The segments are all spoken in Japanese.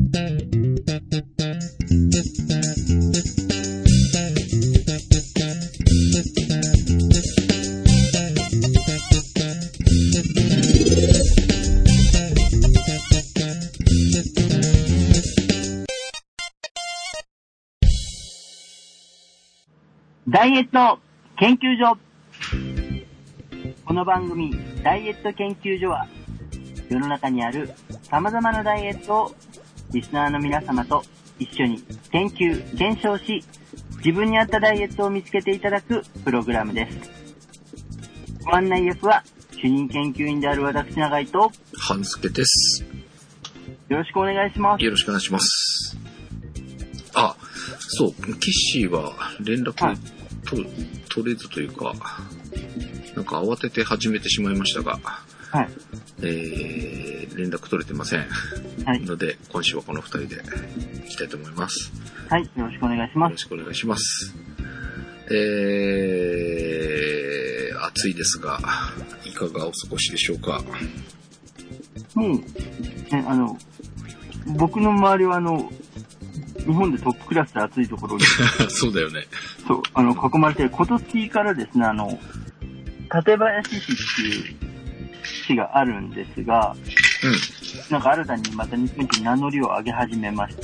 ダイエット研究所。この番組ダイエット研究所は世の中にある様々なダイエットをリスナーの皆様と一緒に研究検証し、自分に合ったダイエットを見つけていただくプログラムです。ご案内役は主任研究員である私永井と半助です。 よろしくお願いします。 よろしくお願いします。あ、そう、キッシーは連絡、取れずというか、なんか慌てて始めてしまいましたが、 はい。 連絡取れてません。 はい。 ので、今週はこの2人でいきたいと思います。 はい、よろしくお願いします。 よろしくお願いします。暑いですが、いかがお過ごしでしょうか。 もう、ね、僕の周りは日本でトップクラスで暑いところにそうだよね。 そう、囲まれて、今年からですね、館林市っていう市があるんですが、 うん。 なんか新たにまた日本一に名乗りを上げ始めまして、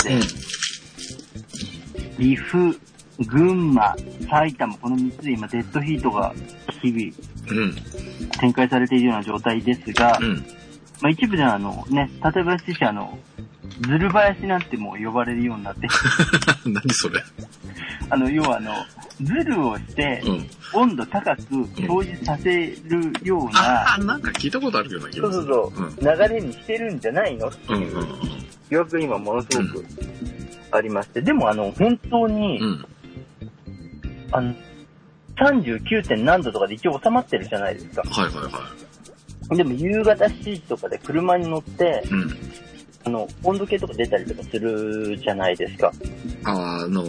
岐阜、群馬、埼玉、この3つで今デッドヒートが日々展開されているような状態ですが、まあ、一部では館林市ズル林なんてもう呼ばれるようになって何それ。 要はズルをして、温度高く表示させるような、 なんか聞いたことあるような気がする。 そう、流れにしてるんじゃないのっていう疑惑が今ものすごくありまして、でも本当に、39. 点何度とかで一応収まってるじゃないですか。 はいはいはい。 でも夕方7時とかで車に乗って、温度計とか出たりとかするじゃないですか。 道沿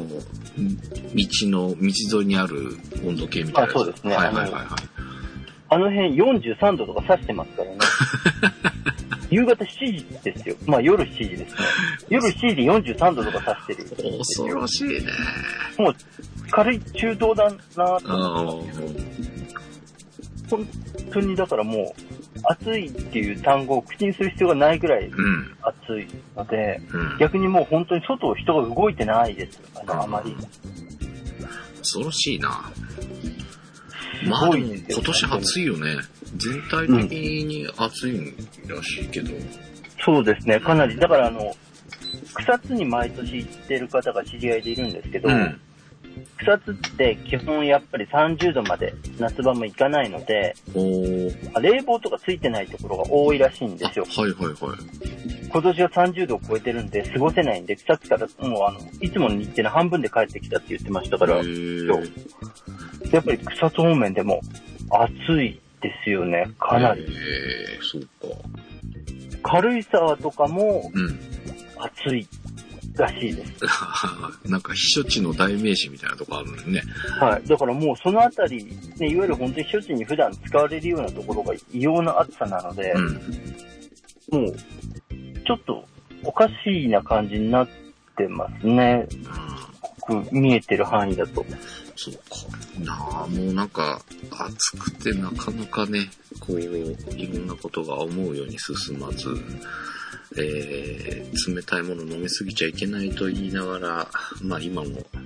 いにある温度計みたいな。 そうですね。 はいはいはいはい。 あの辺43度とか指してますからね。夕方7時ですよ。まあ夜7時ですね。夜7時で43度とか指してる。 恐ろしいね。 もう軽い中等だなと。本当にだからもう、暑いっていう単語を口にする必要がないぐらい暑いので、逆にもう本当に外を人が動いてないです。あまり。 恐ろしいな。まあでも今年暑いよね。全体的に暑いらしいけど。 そうですね、かなり。だから草津に毎年行ってる方が知り合いでいるんですけど、草津って基本やっぱり30度まで夏場も行かないので、冷房とかついてないところが多いらしいんですよ。 はいはいはい。 今年は30度を超えてるんで過ごせないんで、草津からもういつもの日程の半分で帰ってきたって言ってましたから、やっぱり草津方面でも暑いですよね、かなり。 そうか。 軽井沢とかも暑いらしいです。 なんか避暑地の代名詞みたいなとこあるのね。 はい。だからもうそのあたり、ね、いわゆる本当に避暑地に普段使われるようなところが異様な暑さなので、もうちょっとおかしいな感じになってますね。僕見えてる範囲だと。 そうか。もうなんか暑くてなかなかね、こういろんなことが思うように進まず。冷たいもの飲みすぎちゃいけないと言いながら、まあ今も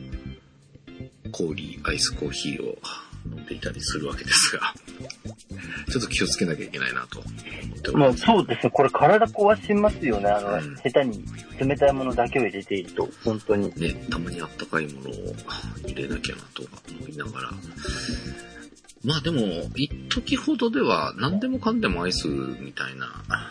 アイスコーヒーを飲んでいたりするわけですが、ちょっと気をつけなきゃいけないなと思っております。 そうですね。これ体壊しますよね。下手に冷たいものだけを入れていると、本当に。 ね、たまにあったかいものを入れなきゃなと思いながら。まあでも、一時ほどでは何でもかんでもアイスみたいな、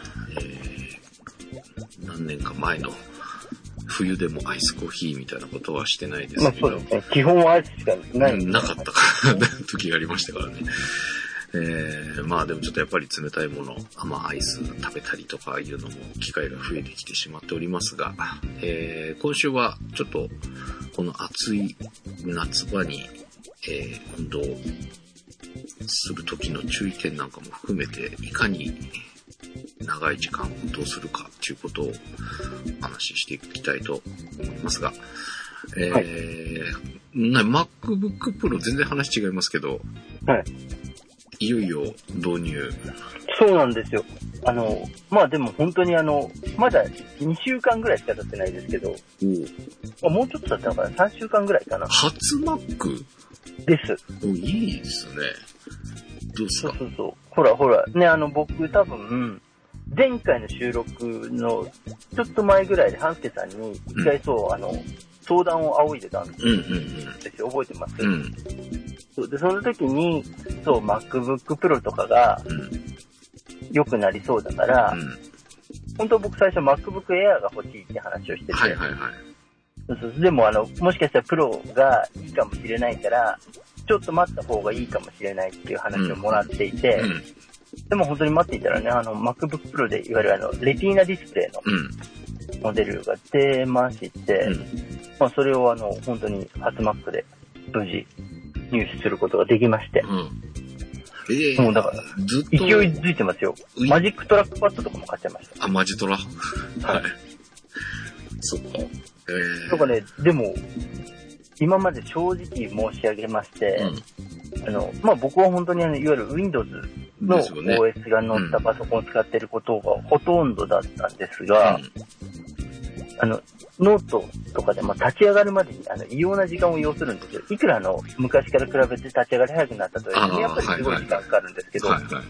何年か前の冬でもアイスコーヒーみたいなことはしてないですけど。 そうですね。基本はアイスしかない。 なかったから時がありましたからね。まあでもちょっとやっぱり冷たいもの、アイス食べたりとかいうのも機会が増えてきてしまっておりますが、今週はちょっとこの暑い夏場に、運動する時の注意点なんかも含めて、いかに長い時間どうするかっていうことをお話ししていきたいと思いますが、 はい、 MacBook Pro 全然話違いますけど、 はい。 いよいよ導入。 そうなんですよ。まあでも本当にまだ2週間ぐらいしか経ってないですけど、もうちょっと経ったのかな ?3 週間ぐらいかな。 初 Mac？ です。 いいですね。どうですか？ そう。ほら。ね、僕多分、前回の収録のちょっと前ぐらいで、半助さんに一回相談を仰いでたんですよ。覚えてます？そうで、その時に、MacBook Pro とかが良くなりそうだから、本当僕最初 MacBook Air が欲しいって話をしてて、でももしかしたらプロがいいかもしれないから、ちょっと待った方がいいかもしれないっていう話をもらっていて、でも本当に待っていたらね、MacBook Pro でいわゆるレティーナディスプレイのモデルが出まして、まあそれを本当に初 Mac で無事入手することができまして、もうだからずっと勢いづいてますよ。マジックトラックパッドとかも買っちゃいました。 マジトラ。はい。そっか。 とかね、でも今まで正直申し上げまして、まあ僕は本当にいわゆる Windows の OS が載ったパソコンを使っていることがほとんどだったんですが、ノートとかで立ち上がるまでに異様な時間を要するんですよ。いくら昔から比べて立ち上がり早くなったとはいえ、やっぱりすごい時間かかるんですけど、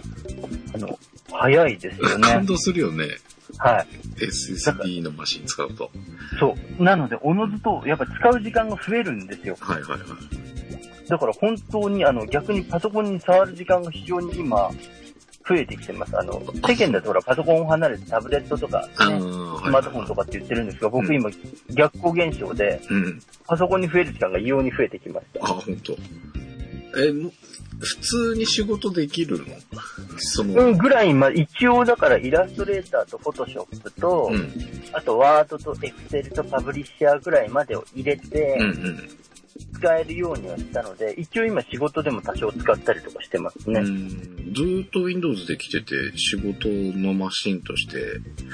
早いですよね。 感動するよね。 はい。 SSD のマシン使うと。 そう。なので、おのずとやっぱ使う時間が増えるんですよ。だから本当に逆にパソコンに触る時間が非常に今、増えてきてます。世間だとパソコンを離れてタブレットとか、ね、スマートフォンとかって言ってるんですが、僕今逆光現象で、パソコンに増える時間が異様に増えてきました。 本当。普通に仕事できるの？ ぐらい、一応だからイラストレーターとフォトショップと、あとワードとエクセルとパブリッシャーぐらいまでを入れて、使えるようにはしたので、一応今仕事でも多少使ったりとかしてますね。 ずーっと Windows で来てて、仕事のマシンとして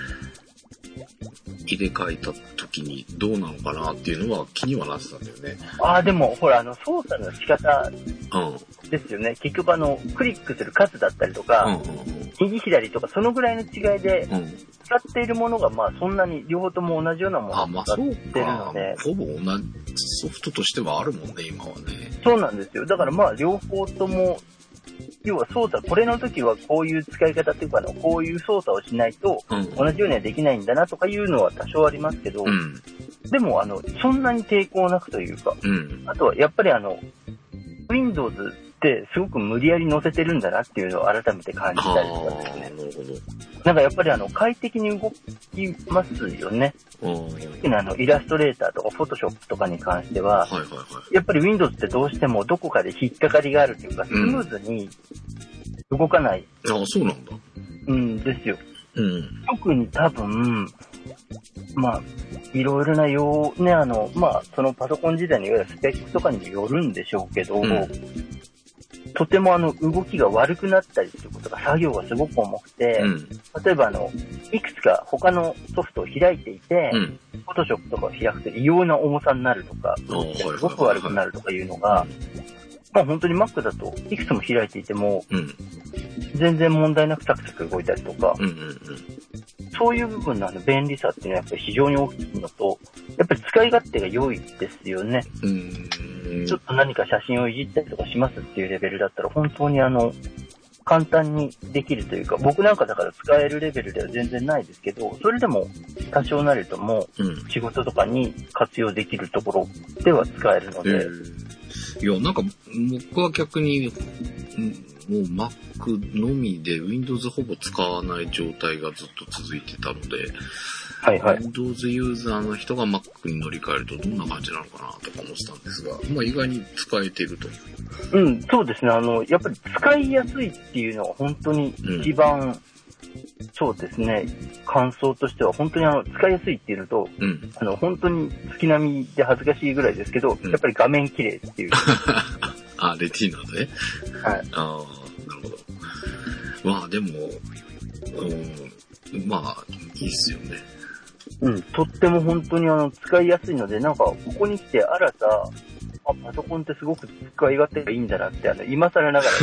入れ替えた時にどうなのかなっていうのは気にはなってたんだよね。 でもほら操作の仕方ですよね。結局クリックする数だったりとか、右左とかそのぐらいの違いで、使っているものがそんなに両方とも同じようなものを使ってるので、 ほぼ同じソフトとしてはあるもんね、今はね。 そうなんですよ。だから両方とも、要は操作、これの時はこういう使い方っていうかこういう操作をしないと同じようにはできないんだなとかいうのは多少ありますけど、でもそんなに抵抗なくというか、あとはやっぱりWindows ってすごく無理やり載せてるんだなっていうのを改めて感じたりとかですね。なんかやっぱり快適に動きますよね。イラストレーターとかフォトショップとかに関しては、やっぱり Windows ってどうしてもどこかで引っかかりがあるというか、スムーズに動かない。 そうなんだ。 ですよ。特に多分、いろいろなそのパソコン時代のいわゆるスペックとかによるんでしょうけど、とても動きが悪くなったりすることが作業がすごく重くて、例えばいくつか他のソフトを開いていて、フォトショップとかを開くと異様な重さになるとか、すごく悪くなるとかいうのが、本当に Mac だといくつも開いていても、全然問題なくサクサク動いたりとか、そういう部分の便利さっていうのはやっぱり非常に大きいのと、やっぱり使い勝手が良いですよね。ちょっと何か写真をいじったりとかしますっていうレベルだったら本当に簡単にできるというか、僕なんかだから使えるレベルでは全然ないですけど、それでも多少なりとも仕事とかに活用できるところでは使えるので。 いや、なんか僕は逆にもう Mac のみで Windows ほぼ使わない状態がずっと続いてたので、Windows ユーザーの人が Mac に乗り換えるとどんな感じなのかなとか思ってたんですが、意外に使えていると。 そうですね。やっぱり使いやすいっていうのは本当に一番、そうですね。感想としては本当に使いやすいっていうのと、本当に月並みで恥ずかしいぐらいですけど、やっぱり画面綺麗っていう。 レティーナでね。 はい。 なるほど。でも、 まあ、いいっすよね。 とっても本当に使いやすいので、なんか、ここに来て新た、パソコンってすごく使い勝手がいいんだなって、今更ながら、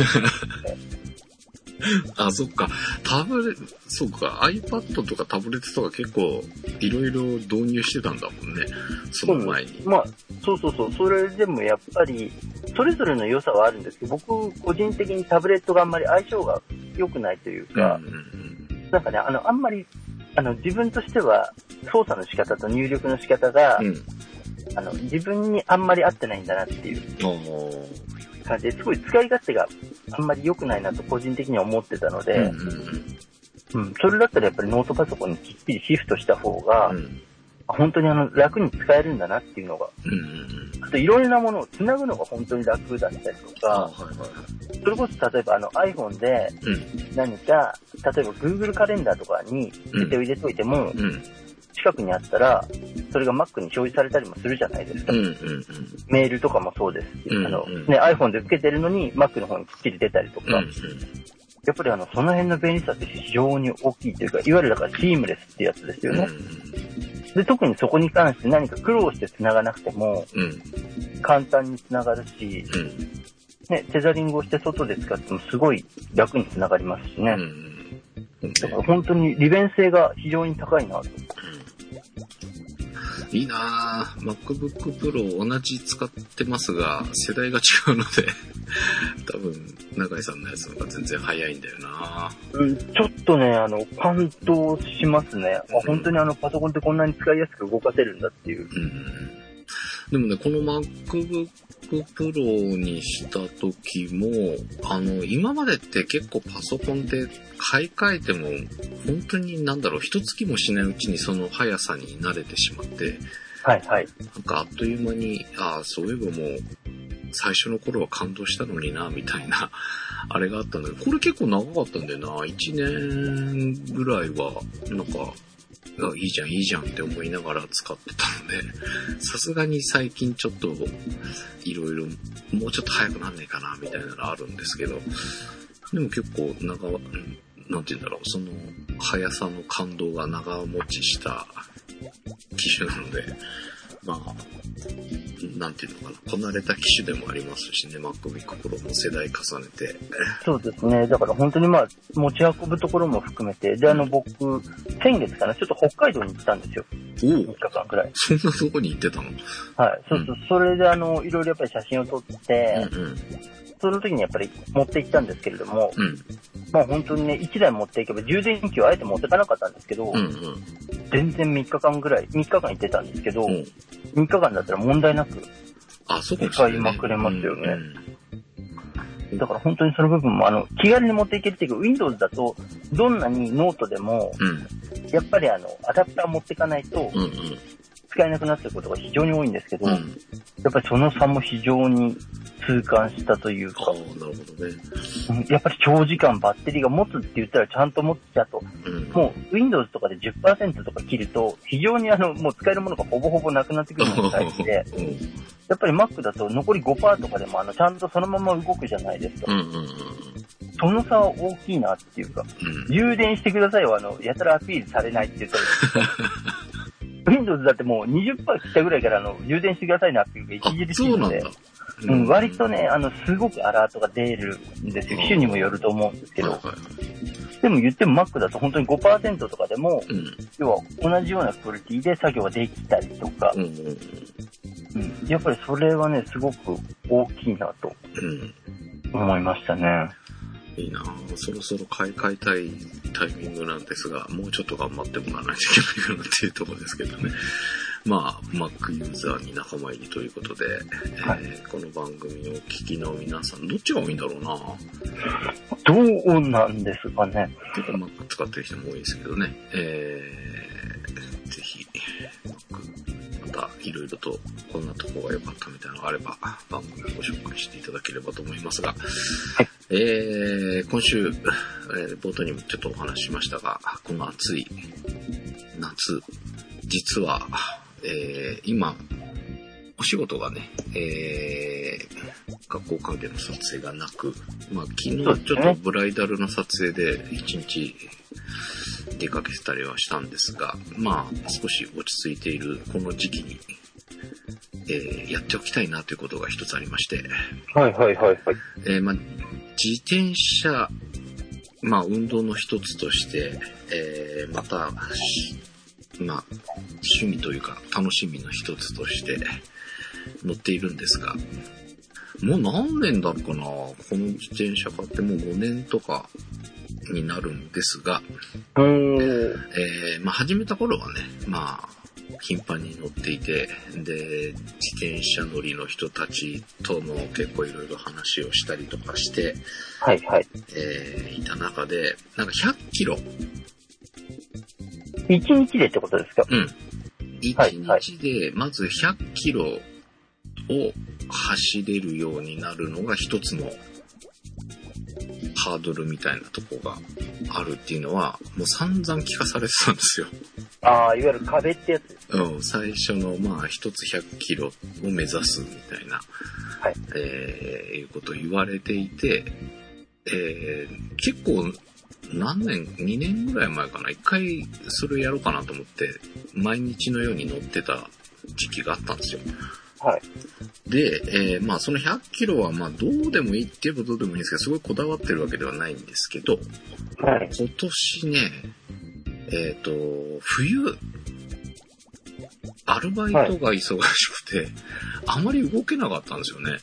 あ、そっか。そうか。iPad とかタブレットとか結構いろいろ導入してたんだもんね。その前に。 まあ、そう。それでもやっぱり、それぞれの良さはあるんですけど、僕、個人的にタブレットがあんまり相性が良くないというか、なんかね、あんまり、自分としては、操作の仕方と入力の仕方が、自分にあんまり合ってないんだなっていう感じですごい使い勝手があんまり良くないなと個人的には思ってたので、それだったらやっぱりノートパソコンにきっちりシフトした方が、本当に楽に使えるんだなっていうのが、あといろいろなものをつなぐのが本当に楽だったりとか、それこそ例えばiPhone で何か、例えば Google カレンダーとかに設定を入れといても、近くにあったら、それが Mac に表示されたりもするじゃないですか。メールとかもそうですし、iPhone で受けてるのに Mac の方にきっちり出たりとか、やっぱりその辺の便利さって非常に大きいというか、いわゆるだからシームレスってやつですよね。で、特にそこに関して何か苦労して繋がなくても、簡単に繋がるし、ね、テザリングをして外で使ってもすごい楽に繋がりますしね。だから本当に利便性が非常に高いなと。 いいなぁ。MacBook Pro 同じ使ってますが、世代が違うので、多分、永井さんのやつの方が全然早いんだよなぁ。ちょっとね、感動しますね。本当にパソコンってこんなに使いやすく動かせるんだっていう。 でもね、この MacBook Pro にした時も、今までって結構パソコンって買い替えても、本当に一月もしないうちにその速さに慣れてしまって、なんかあっという間に、そういえばもう、最初の頃は感動したのにな、みたいな、あれがあったんだけど、これ結構長かったんだよな。1年ぐらいは、なんか、いいじゃんって思いながら使ってたので、さすがに最近ちょっと、いろいろ、もうちょっと早くなんねえかな、みたいなのがあるんですけど、でも結構なんて言うんだろう、その、速さの感動が長持ちした機種なので、まあ、なんていうのかな、こなれた機種でもありますしね、MacBook Pro も世代重ねて。 そうですね。だから本当に持ち運ぶところも含めて、で、僕、先月かな、ちょっと北海道に行ったんですよ。3日間くらい。 そんなとこに行ってたの？ はい。それでいろいろやっぱり写真を撮って、その時にやっぱり持って行ったんですけれども、本当にね、1台持っていけば充電器をあえて持ってかなかったんですけど、全然3日間行ってたんですけど、3日間だったら問題なく使いまくれますよね。だから本当にその部分も気軽に持っていけるっていうか、Windows だとどんなにノートでも、やっぱりアダプター持っていかないと使えなくなってることが非常に多いんですけど、やっぱりその差も非常に痛感したというか、 なるほどね。 やっぱり長時間バッテリーが持つって言ったらちゃんと持っちゃうと、もう Windows とかで 10% とか切ると非常にもう使えるものがほぼほぼなくなってくるのに対して、やっぱり Mac だと残り 5% とかでもちゃんとそのまま動くじゃないですか。その差は大きいなっていうか、充電してくださいはやたらアピールされないって言ったらWindows だってもう 20% 切ったぐらいから充電してくださいなっていうか著しいので、割とね、すごくアラートが出るんですよ。機種にもよると思うんですけど。でも言っても Mac だと本当に 5% とかでも、要は同じようなクオリティで作業ができたりとか、やっぱりそれはね、すごく大きいなと思いましたね。 いいなぁ。そろそろ買い替えたいタイミングなんですが、もうちょっと頑張ってもらわないといけないかなっていうところですけどね。まあ、Mac ユーザーに仲間入りということで、この番組をお聞きの皆さん、どっちが多いんだろうなぁ。 どうなんですかね。 結構 Mac 使ってる人も多いですけどね。ぜひ、またいろいろとこんなとこが良かったみたいなのがあれば、番組をご紹介していただければと思いますが、今週、冒頭にもちょっとお話ししましたが、この暑い夏、実は、今、 お仕事がね、学校関係の撮影がなく、まあ昨日ちょっとブライダルの撮影で一日出かけたりはしたんですが、まあ少し落ち着いているこの時期に、やっておきたいなということが一つありまして、 はいはいはいはい。 まあ自転車、まあ運動の一つとして、また、まあ趣味というか楽しみの一つとして乗っているんですが、もう何年だろうかな、この自転車買ってもう5年とかになるんですが、まあ始めた頃はね、まあ頻繁に乗っていて、で自転車乗りの人たちとも結構いろいろ話をしたりとかして、 はいはい。 いた中で、なんか100キロ。 1日でってことですか？ うん。1日でまず100キロを走れるようになるのが一つのハードルみたいなとこがあるっていうのはもう散々聞かされてたんですよ。 ああ、いわゆる壁ってやつですね。 うん、最初のまあ一つ100キロを目指すみたいな、 はい、 いうことを言われていて、結構何年、2年ぐらい前かな、一回それをやろうかなと思って毎日のように乗ってた時期があったんですよ。 はい。 で、まあその100キロはまあどうでもいいって言えばどうでもいいんですけど、すごいこだわってるわけではないんですけど、 はい、 今年ね、冬、アルバイトが忙しくて、あまり動けなかったんですよね。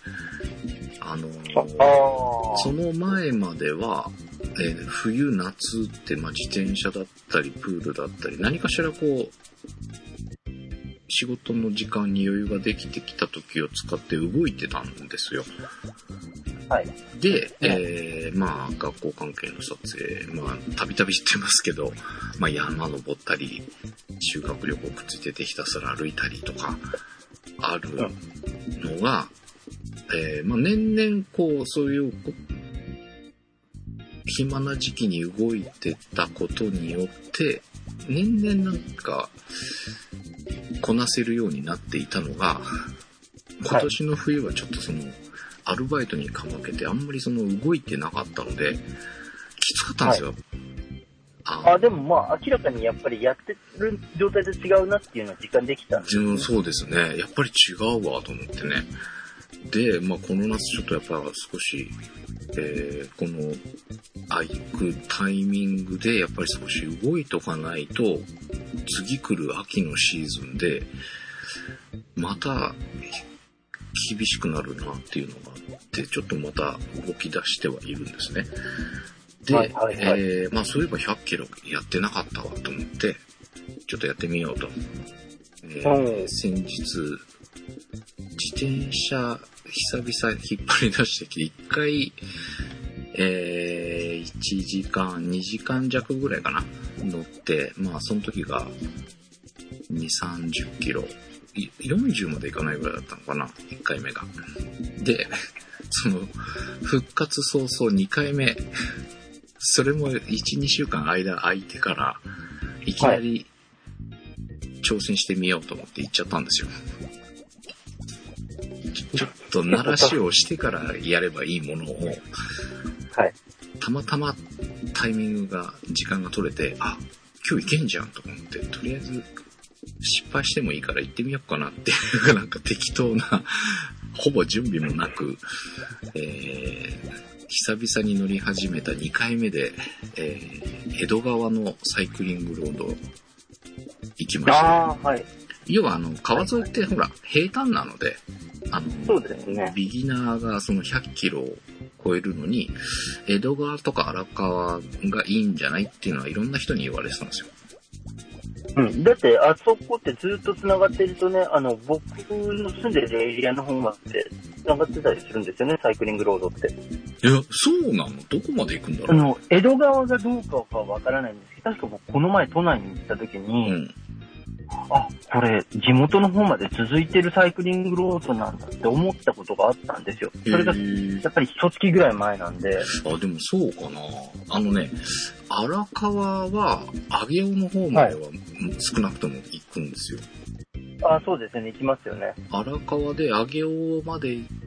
その前までは、冬、夏って、まあ、自転車だったり、プールだったり、何かしらこう、仕事の時間に余裕ができてきた時を使って動いてたんですよ。 はい。 で、まあ、学校関係の撮影、まあ、たびたび知ってますけど、まあ、山登ったり、修学旅行くっついててひたすら歩いたりとか、あるのが、まあ、年々こう、そういう、暇な時期に動いてたことによって、年々なんか、こなせるようになっていたのが、今年の冬はちょっとその、アルバイトにかまけてあんまりその動いてなかったので、きつかったんですよ。 でもまあ明らかにやっぱりやってる状態で違うなっていうのは実感できたんですね。 そうですね。やっぱり違うわと思ってね。で、まあこの夏ちょっとやっぱ少し、この行くタイミングでやっぱり少し動いとかないと、次来る秋のシーズンで、また厳しくなるなっていうのがあって、ちょっとまた動き出してはいるんですね。で、まあそういえば100キロやってなかったわと思って、ちょっとやってみようと。先日、自転車久々引っ張り出してきて、一回、1時間、2時間弱ぐらいかな、乗って、まあその時が2、30キロ、40までいかないぐらいだったのかな、1回目が。で、その、復活早々2回目、それも1、2週間間空いてから、いきなり挑戦してみようと思って行っちゃったんですよ。ちょっと慣らしをしてからやればいいものを、たまたまタイミングが、時間が取れて、あ、今日行けんじゃんと思って、とりあえず失敗してもいいから行ってみようかなっていう、なんか適当な、ほぼ準備もなく、久々に乗り始めた2回目で、江戸川のサイクリングロード行きました。要は川沿いってほら、平坦なので、 そうですね。 ビギナーがその100キロを超えるのに、江戸川とか荒川がいいんじゃないっていうのはいろんな人に言われてたんですよ。 うん。だって、あそこってずっと繋がってるとね、僕の住んでるエリアの方まで繋がってたりするんですよね、サイクリングロードって。 いや、そうなの？どこまで行くんだろう？ 江戸川がどうかはわからないんですけど、確か僕この前都内に行った時に、あ、これ地元の方まで続いてるサイクリングロードなんだって思ったことがあったんですよ。それがやっぱり1月ぐらい前なんで。 あ、でもそうかな。荒川は上尾の方までは少なくとも行くんですよ。 あ、そうですね、行きますよね。 荒川で上尾まで行って、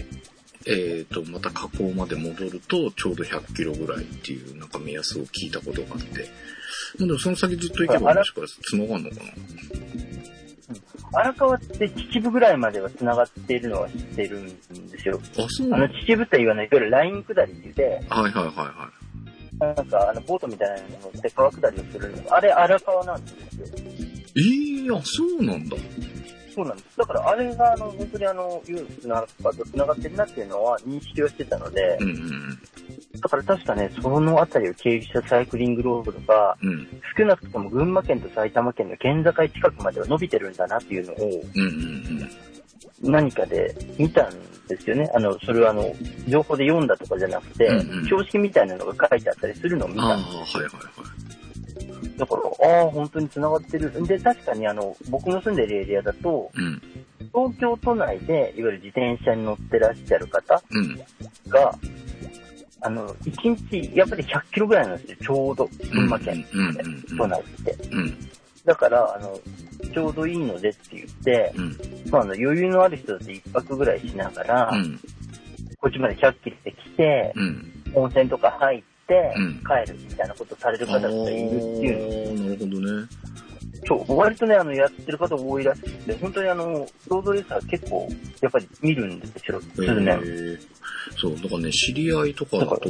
また河口まで戻るとちょうど100キロぐらいっていうなんか目安を聞いたことがあって。でもその先ずっと行けばもしかして繋がんのかな。 荒川って秩父ぐらいまでは繋がっているのは知ってるんですよ。 あ、そうなの？ 秩父って言わない、いわゆるライン下りって言って、 はいはいはいはい。 なんかボートみたいなの乗って川下りをするの。あれ荒川なんですよ。 あ、そうなんだ。 そうなんです。だからあれが本当にユースの荒川と繋がってるなっていうのは認識をしてたので、 うんうん、 だから確かね、そのあたりを経由したサイクリングロードが、 うん、 少なくとも群馬県と埼玉県の県境近くまでは伸びてるんだなっていうのを、何かで見たんですよね。それは情報で読んだとかじゃなくて、標識みたいなのが書いてあったりするのを見たんですよ。 はいはいはい。 だから、本当に繋がってる。で、確かに僕の住んでるエリアだと、東京都内で、いわゆる自転車に乗ってらっしゃる方が、1日、やっぱり100キロぐらいなんですよ、ちょうど、群馬県都内って。だから、ちょうどいいのでって言って、余裕のある人だって1泊ぐらいしながら、こっちまで100キロで来て、温泉とか入って、帰るみたいなことされる方がいるっていうの。なるほどね。 そう、割とね、やってる方多いらしくて、本当にロードレーサー結構、やっぱり見るんですよ、数年。 そう、だからね、知り合いとかだと、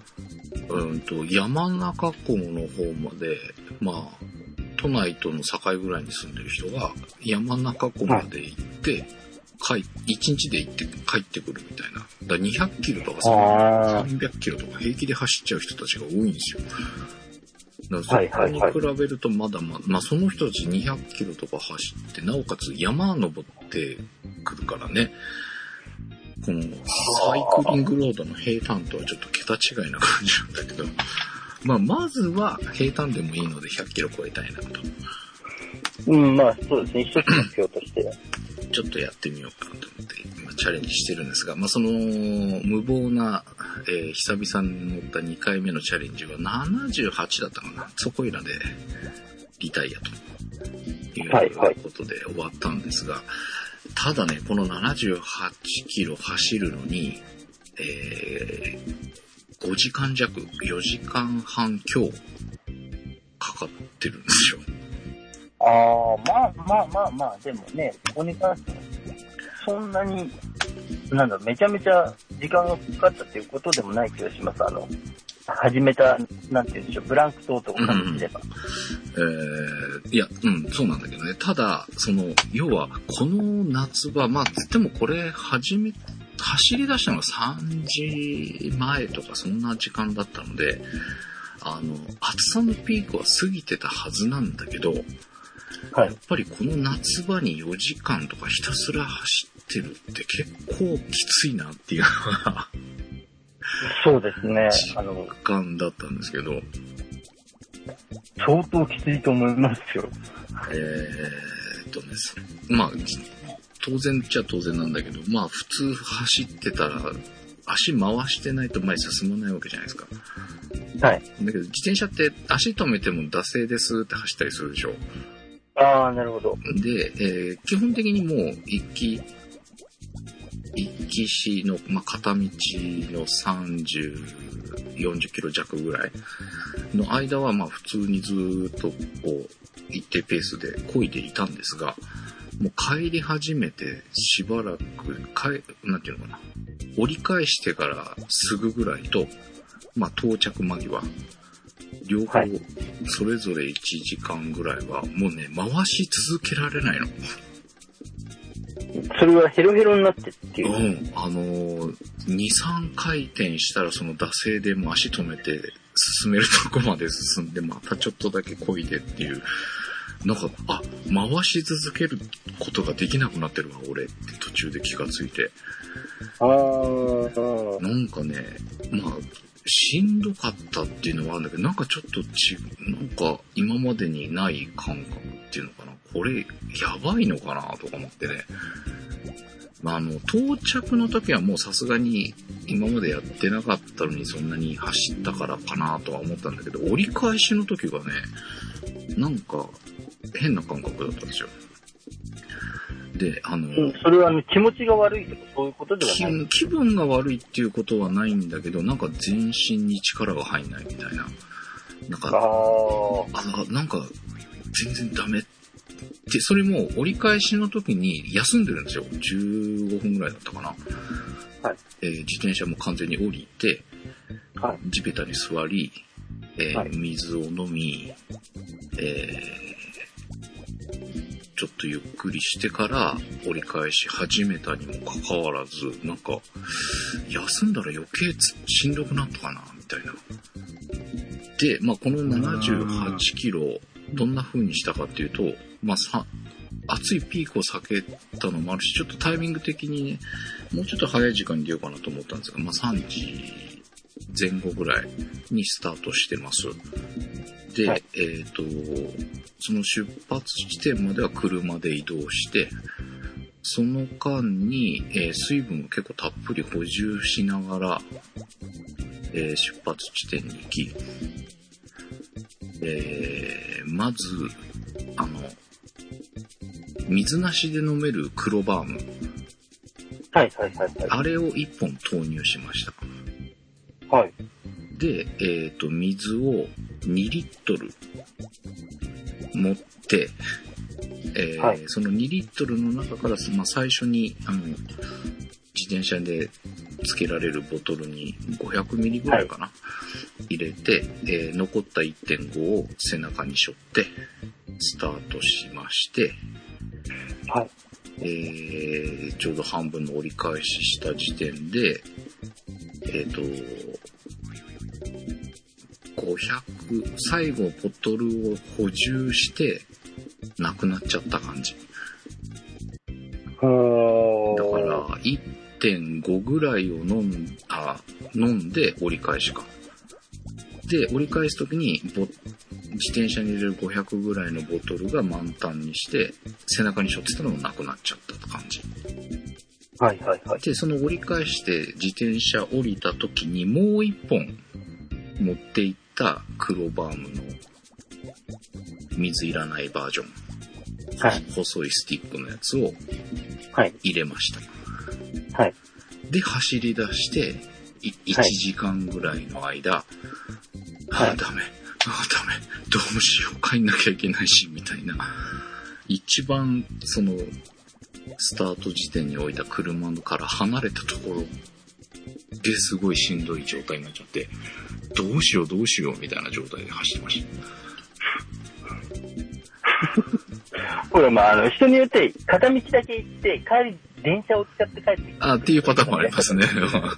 山中湖の方まで、まあ、都内との境ぐらいに住んでる人が、山中湖まで行って、1日で行って帰ってくるみたいな。だから200キロとか300キロとか平気で走っちゃう人たちが多いんですよ。だからそこに比べるとまだまあその人たち200キロとか走って、なおかつ山登ってくるからね。このサイクリングロードの平坦とはちょっと桁違いな感じなんだけど、まずは平坦でもいいので100キロ超えたいなと。 まあそうですね、一つの目標として。 ちょっとやってみようかなと思って今チャレンジしてるんですが、その無謀な、久々に乗った2回目のチャレンジは78だったかな。そこいらでリタイアということで終わったんですが、ただね、この78キロ走るのに、5時間弱、4時間半強かかってるんですよ。 まあ、でもね、ここに関しては、そんなに、めちゃめちゃ時間がかかったっていうことでもない気がします。始めた、なんて言うんでしょう、ブランク等々から見れば。 いや、そうなんだけどね。ただ、要は、この夏場、つってもこれ、走り出したのが3時前とかそんな時間だったので、暑さのピークは過ぎてたはずなんだけど、やっぱりこの夏場に4時間とかひたすら走ってるって結構きついなっていうのがそうですね。 実感だったんですけど。 相当きついと思いますよ。 当然っちゃ当然なんだけど、普通走ってたら足回してないと前進まないわけじゃないですか。 はい。 だけど自転車って足止めても惰性ですって走ったりするでしょ。 なるほど。 で、基本的にもう一気しの、片道の30、40キロ弱ぐらいの間は普通にずっとこう一定ペースで漕いでいたんですが、もう帰り始めてしばらくなんていうのかな、折り返してからすぐぐらいと、到着間際両方それぞれ1時間ぐらいはもうね回し続けられないの。 それはヘロヘロになってっていう。 2、3回転したらその惰性でもう足止めて進めるとこまで進んでまたちょっとだけ漕いでっていう。なんか、回し続けることができなくなってるわ、俺って途中で気がついて。なんかね、しんどかったっていうのはあるんだけど、なんかちょっとなんか今までにない感覚っていうのかな。これ、やばいのかなとか思ってね。到着の時はもうさすがに今までやってなかったのにそんなに走ったからかなとは思ったんだけど、折り返しの時がね、なんか変な感覚だったんですよ。 で、 それは気持ちが悪いとかそういうことではない？ 気分が悪いっていうことはないんだけど、なんか全身に力が入んないみたいな。なんか、全然ダメって、それも折り返しの時に休んでるんですよ。15分ぐらいだったかな。 はい。 自転車も完全に降りて、 はい。 地べたに座り、 はい、 水を飲み、ちょっとゆっくりしてから折り返し始めたにもかかわらず、なんか、休んだら余計しんどくなったかな、みたいな。で、まあ、この78キロ、どんな風にしたかっていうと、まあ、暑いピークを避けたのもあるし、ちょっとタイミング的にね、もうちょっと早い時間に出ようかなと思ったんですが、まあ、3時前後ぐらいにスタートしてます。で、はい、その出発地点までは車で移動して、その間に、水分を結構たっぷり補充しながら、出発地点に行き、まず、水なしで飲める黒バーム。 はいはいはいはい。 あれを1本投入しました。 はい。 で、水を2リットル持って、はい、その2リットルの中から、まあ、最初に自転車でつけられるボトルに500ミリぐらいかな、はい、入れて、残った 1.5 を背中に背負ってスタートしまして、 はいちょうど半分の折り返しした時点で500、最後ボトルを補充してなくなっちゃった感じ。だから 1.5 ぐらいを飲んで折り返しか。で、折り返すときに自転車に入れる500ぐらいのボトルが満タンにして背中に背負ってたのもなくなっちゃった感じ。 はいはいはい。 で、その折り返して自転車降りたときにもう一本持っていった黒バームの水いらないバージョン、はい、細いスティックのやつを入れました。 はい。 で、走り出して1時間ぐらいの間、はい、ダメ、どうしよう、帰んなきゃいけないしみたいな、一番そのスタート時点に置いた車から離れたところですごいしんどい状態になっちゃって、どうしようみたいな状態で走ってました。 これまあ人によって片道だけ行って帰り電車を使って帰ってくる。 っていうパターンもありますね。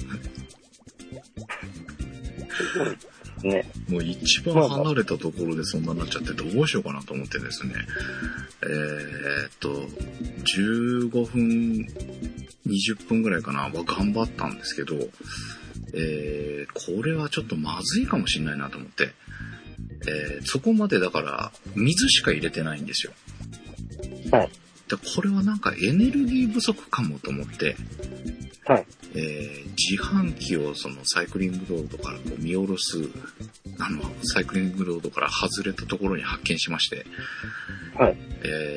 ね、 もう一番離れたところでそんなになっちゃってどうしようかなと思ってですね。15分、20分ぐらいかなは頑張ったんですけど、これはちょっとまずいかもしれないなと思って、そこまでだから水しか入れてないんですよ。 はい。 でこれはなんかエネルギー不足かもと思って、 はい。 自販機をそのサイクリングロードからこう見下ろす、サイクリングロードから外れたところに発見しまして、 はい。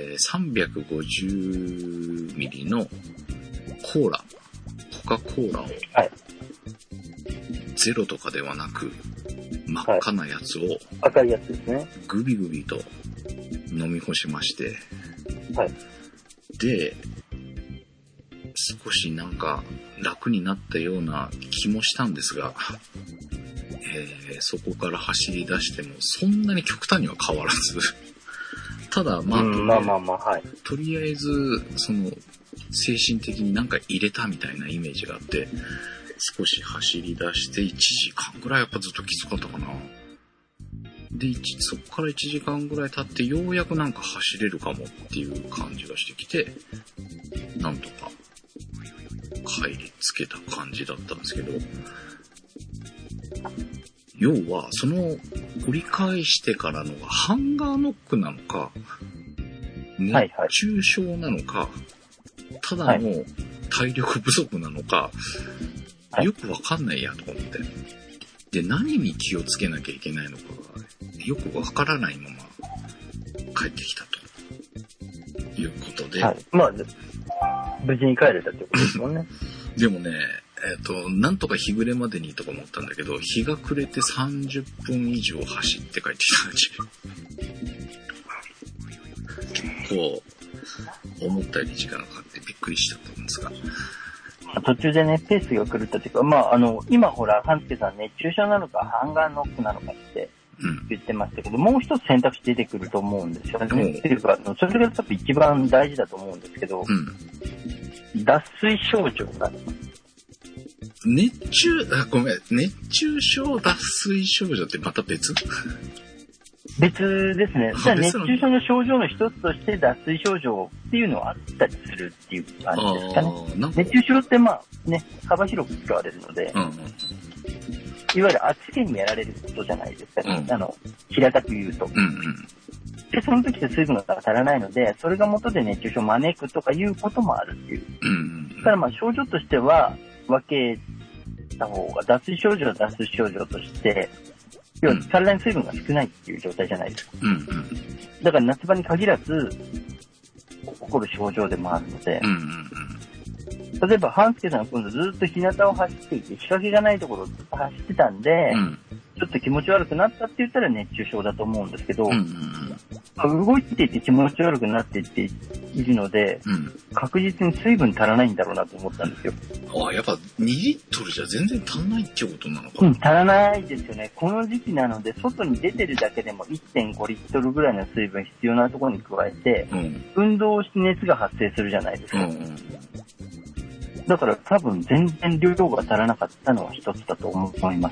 350ミリのコカ・コーラを、 はい。 ゼロとかではなく、真っ赤なやつを、 赤いやつですね。 グビグビと飲み干しまして、 はい。 で、少しなんか楽になったような気もしたんですが、そこから走り出してもそんなに極端には変わらずただまあ、 はい、 とりあえずその精神的になんか入れたみたいなイメージがあって、少し走り出して1時間ぐらいやっぱずっときつかったかな。で、そこから1時間ぐらい経ってようやくなんか走れるかもっていう感じがしてきて、なんとか帰りつけた感じだったんですけど、要はその折り返してからのがハンガーノックなのか熱中症なのか、ただの体力不足なのか、よくわかんないやと思って、で何に気をつけなきゃいけないのかがよくわからないまま帰ってきたということで。 はい。まあ、無事に帰れたってことですもんね。 でもね、なんとか日暮れまでにとか思ったんだけど、日が暮れて30分以上走って帰ってきたらしい。結構、思ったより時間がかかってびっくりしたと思うんですが。 途中でね、ペースが狂ったというか、まあ、今ほら、半助さん熱中症なのか、ハンガーノックなのかって言ってましたけど、もう一つ選択肢出てくると思うんですよね。っていうか、それが多分一番大事だと思うんですけど、脱水症状が。 熱中症脱水症状ってまた別ですね。じゃあ熱中症の症状の一つとして脱水症状っていうのはあったりするっていう感じですかね。熱中症ってまあね、幅広く使われるので、いわゆる暑気にやられることじゃないですかね。平たく言うと。で、その時って水分が足らないので、それが元で熱中症を招くとかいうこともあるっていう。だからまあ症状としては分けた方が、脱水症状は脱水症状として、要は体に水分が少ないっていう状態じゃないですか。だから夏場に限らず起こる症状でもあるので、例えば半助さんが今度ずっと日向を走っていて、日陰がないところをずっと走ってたんで、ちょっと気持ち悪くなったって言ったら熱中症だと思うんですけど、動いていて気持ち悪くなっていっているので、確実に水分足らないんだろうなと思ったんですよ。 やっぱ2リットルじゃ全然足んないってことなのかな。 足らないですよね。この時期なので、外に出てるだけでも 1.5 リットルぐらいの水分必要なところに加えて、運動をして熱が発生するじゃないですか。だから多分全然量が足らなかったのは一つだと思います。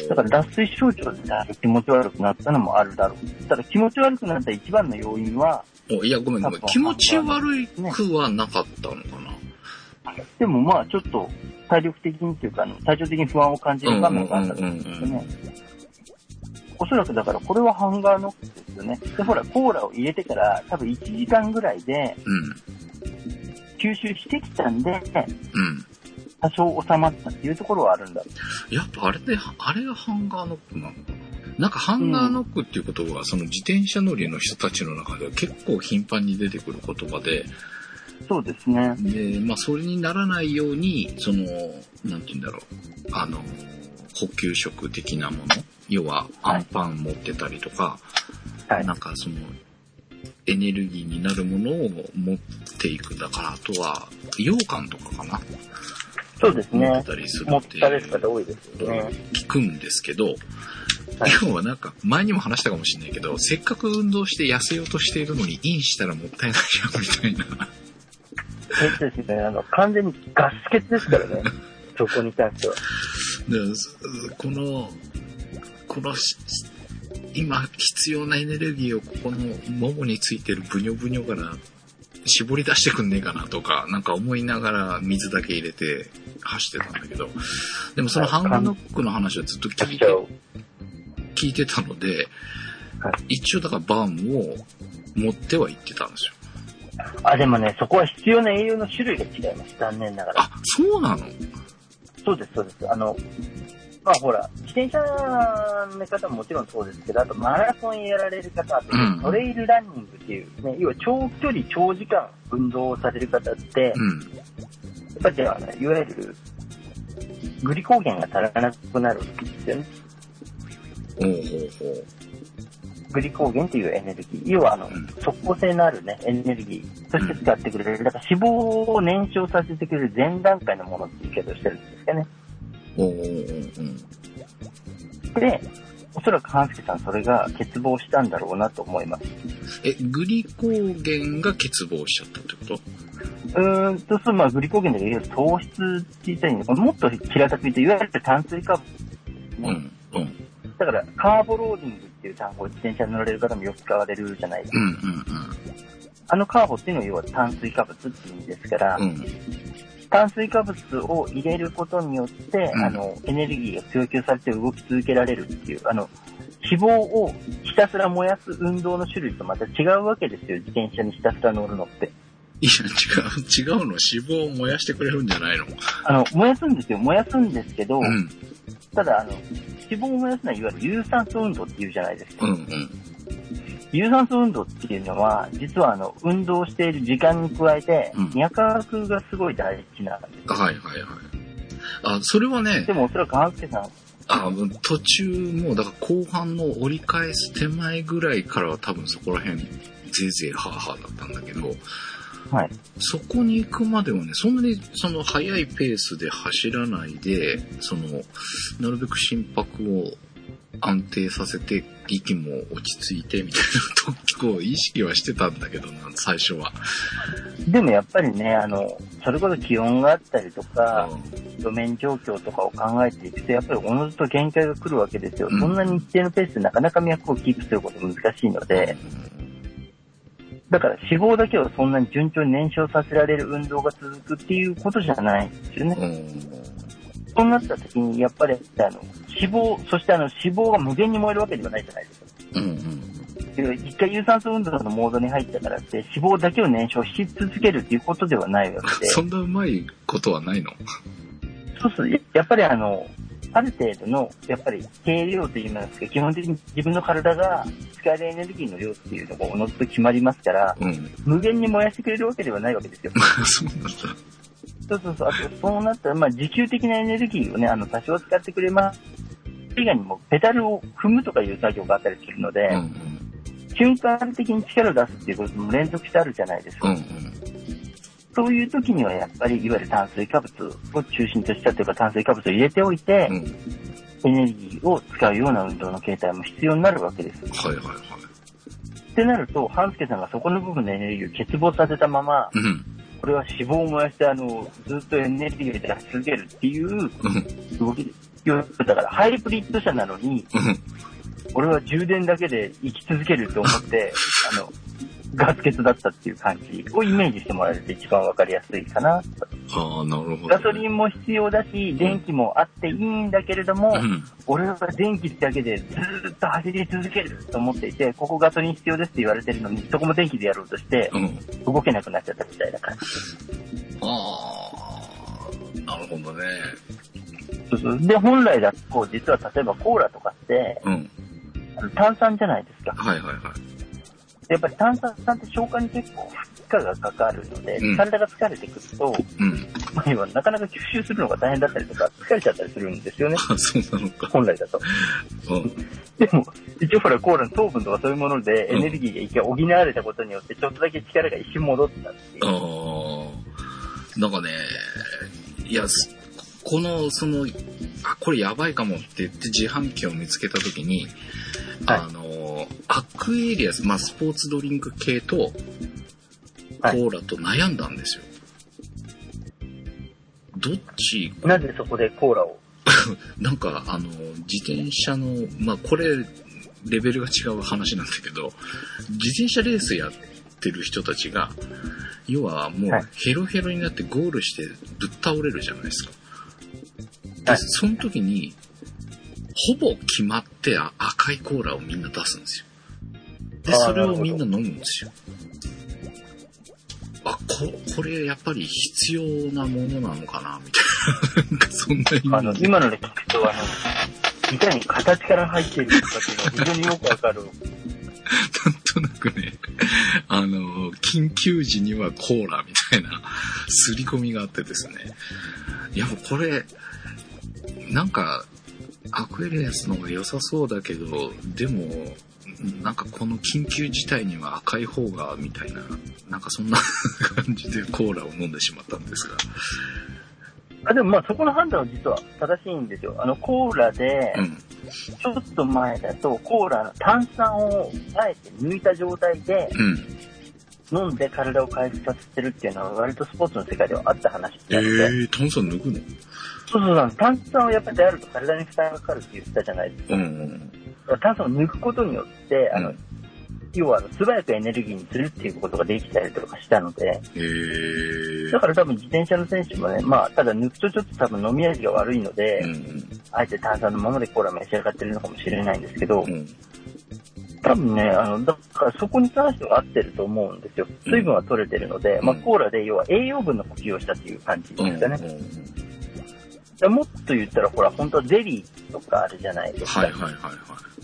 だから脱水症状で気持ち悪くなったのもあるだろう。ただ気持ち悪くなった一番の要因は、 いやごめん。気持ち悪くはなかったのかな。 でもまあちょっと体力的にというか、体調的に不安を感じる場面があったんですよね。おそらくだからこれはハンガーノックですよね。で、ほらコーラを入れてから多分1時間ぐらいで、吸収してきたんで、多少収まったっていうところはあるんだ。 やっぱあれがハンガーノックなのかな。なんかハンガーノックっていうことは、その自転車乗りの人たちの中では結構頻繁に出てくる言葉で、 そうですね。 で、まあそれにならないように、その、なんて言うんだろう、補給食的なもの、要はアンパン持ってたりとか、なんかその、エネルギーになるものを持っていく。だから、あとは、羊羹とかかな。 そうですね。 持ってたりするって持ってたりする方多いですよね。 聞くんですけど、要はなんか、前にも話したかもしれないけど、せっかく運動して痩せようとしているのに、インしたらもったいないじゃん、みたいな。 そうですね。完全にガス欠ですからね。そこに関しては。 この、今必要なエネルギーをここのももについてるブニョブニョから絞り出してくんねえかなとか、なんか思いながら水だけ入れて走ってたんだけど、でもそのハンガーノックの話はずっと聞いてたので、一応だからバームを持っては行ってたんですよ。 でもね、そこは必要な栄養の種類が違います。残念ながら。 そうなの？ そうです、そうです。まあほら、自転車の方ももちろんそうですけど、あとマラソンやられる方、トレイルランニングっていう、ね、要は長距離長時間運動をされる方って、やっぱりいわゆるグリコーゲンが足らなくなるんですよね。グリコーゲンっていうエネルギー、要は即効性のあるね、エネルギーとして使ってくれる、だから脂肪を燃焼させてくれる前段階のものっていう言い方をしてるんですかね。で、おそらく半助さんそれが欠乏したんだろうなと思います。 グリコーゲンが欠乏しちゃったってこと？ まあグリコーゲンでいわゆる糖質って言ったらいいのか、もっと平たく言うといわゆる炭水化物。だからカーボローディングっていう単語を自転車に乗られる方もよく使われるじゃないですか。カーボっていうのは要は炭水化物っていう意味ですから、炭水化物を入れることによって、エネルギーが供給されて動き続けられるっていう、脂肪をひたすら燃やす運動の種類とまた違うわけですよ、自転車にひたすら乗るのって。 いや、違うの。脂肪を燃やしてくれるんじゃないの？ 燃やすんですよ。燃やすんですけど、ただ、脂肪を燃やすのはいわゆる有酸素運動っていうじゃないですか。 有酸素運動っていうのは、実は運動している時間に加えて、脈拍がすごい大事なんです。 はいはいはい。あ、それはね。 でもおそらく半助さん。 途中もうだから後半の折り返す手前ぐらいからは多分そこら辺ぜいぜいはーはーだったんだけど、 はい。 そこに行くまではね、そんなに速いペースで走らないで、なるべく心拍を安定させて、息も落ち着いてみたいなと結構意識はしてたんだけどな、最初は。 でもやっぱりね、それこそ気温があったりとか、路面状況とかを考えていくと、やっぱりおのずと限界が来るわけですよ。そんなに一定のペースでなかなか脈をキープすること難しいので、だから脂肪だけをそんなに順調に燃焼させられる運動が続くっていうことじゃないんですよね。そうなった時に、やっぱり脂肪、そして脂肪が無限に燃えるわけではないじゃないですか。一回有酸素運動のモードに入ったからって脂肪だけを燃焼し続けるっていうことではないわけで。 そんなうまいことはないの？ そうそう。やっぱりある程度の、やっぱり軽量といいますか、基本的に自分の体が使えるエネルギーの量っていうのがおのずと決まりますから、無限に燃やしてくれるわけではないわけですよ。 そうなんだ。 そうそうそう。あと、そうなったら、持久的なエネルギーをね、多少使ってくれます。以外にも、ペダルを踏むとかいう作業があったりするので、瞬間的に力を出すっていうことも連続してあるじゃないですか。そういう時には、やっぱり、いわゆる炭水化物を中心としたというか、炭水化物を入れておいて、エネルギーを使うような運動の形態も必要になるわけです。 はいはいはい。 ってなると、半助さんがそこの部分のエネルギーを欠乏させたまま、これは脂肪を燃やしてずっとエネルギーを出し続けるっていう動きだからハイブリッド車なのに、俺は充電だけで生き続けると思ってガス欠だったっていう感じをイメージしてもらえると一番わかりやすいかな。 なるほど。 ガソリンも必要だし、電気もあっていいんだけれども、俺は電気だけでずっと走り続けると思っていて、ここガソリン必要ですって言われてるのに、そこも電気でやろうとして、動けなくなっちゃったみたいな感じ。なるほどね。 そうそう。で、本来だと、実は例えばコーラとかって、炭酸じゃないですか。 はいはいはい。 やっぱり炭酸って消化に結構負荷がかかるので、体が疲れてくると、なかなか吸収するのが大変だったりとか、疲れちゃったりするんですよね。 そうなのか。 本来だと。でも、一応ほらコーラの糖分とかそういうものでエネルギーが一回補われたことによって、ちょっとだけ力が一瞬戻ったっていう。 なんかね、いや、これやばいかもって言って自販機を見つけたときに、アクエリアス、スポーツドリンク系とコーラと悩んだんですよ。どっち？ なぜそこでコーラを？ なんか自転車のこれレベルが違う話なんだけど、自転車レースやってる人たちが要はもうヘロヘロになってゴールしてぶっ倒れるじゃないですか。で、その時にほぼ決まって赤いコーラをみんな出すんですよ。で、それをみんな飲むんですよ。これやっぱり必要なものなのかなみたいな。なんかそんなイメージ。 今ので聞くといかに形から入っているのかっていうのが非常によくわかる。 なんとなくね、緊急時にはコーラみたいな刷り込みがあってですね。いや、これ、なんか、アクエリアスの方が良さそうだけど、でも、なんかこの緊急事態には赤い方が、みたいな、なんかそんな感じでコーラを飲んでしまったんですが。 でもそこの判断は実は正しいんですよ。コーラで、ちょっと前だと、コーラの炭酸をあえて抜いた状態で、飲んで体を回復させてるっていうのは割とスポーツの世界ではあった話なので。 炭酸抜くの？ そう、炭酸をやっぱりであると体に負担がかかるって言ってたじゃないですか。炭酸を抜くことによって、要は素早くエネルギーにするっていうことができたりとかしたので、だから多分自転車の選手もね、ただ抜くとちょっと多分飲み味が悪いので、あえて炭酸のままでコーラ召し上がってるのかもしれないんですけど、多分ね、だからそこに関しては合ってると思うんですよ。水分は取れてるので、コーラで要は栄養分の補給をしたっていう感じですかね。もっと言ったら、ほら、本当はゼリーとかあるじゃないですか。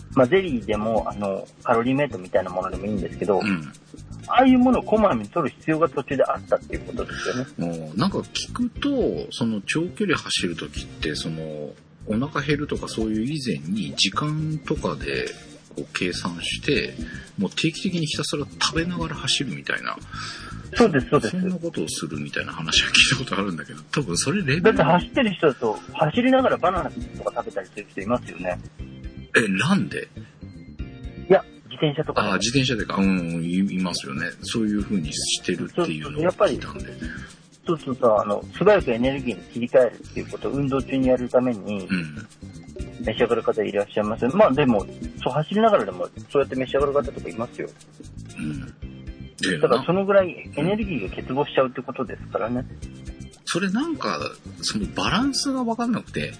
まあ、ゼリーでも、カロリーメイトみたいなものでもいいんですけど、 うん。 ああいうものをこまめに取る必要が途中であったっていうことですよね。 もうなんか聞くと、その長距離走るときって、お腹減るとかそういう以前に時間とかでこう計算して、もう定期的にひたすら食べながら走るみたいな。 そうです、そうです。 そんなことをするみたいな話は聞いたことあるんだけど、多分それレベル。 だって走ってる人だと、走りながらバナナとか食べたりする人いますよね。 ランで？ いや、自転車とか。 自転車でか。いますよね。そういう風にしてるっていうのを聞いたんで。 そうすると、素早くエネルギーに切り替えるっていうことを運動中にやるために、召し上がる方いらっしゃいます。まあでも、走りながらでもそうやって召し上がる方とかいますよ。だからそのぐらいエネルギーが欠乏しちゃうってことですからね。 それなんか、そのバランスがわかんなくて、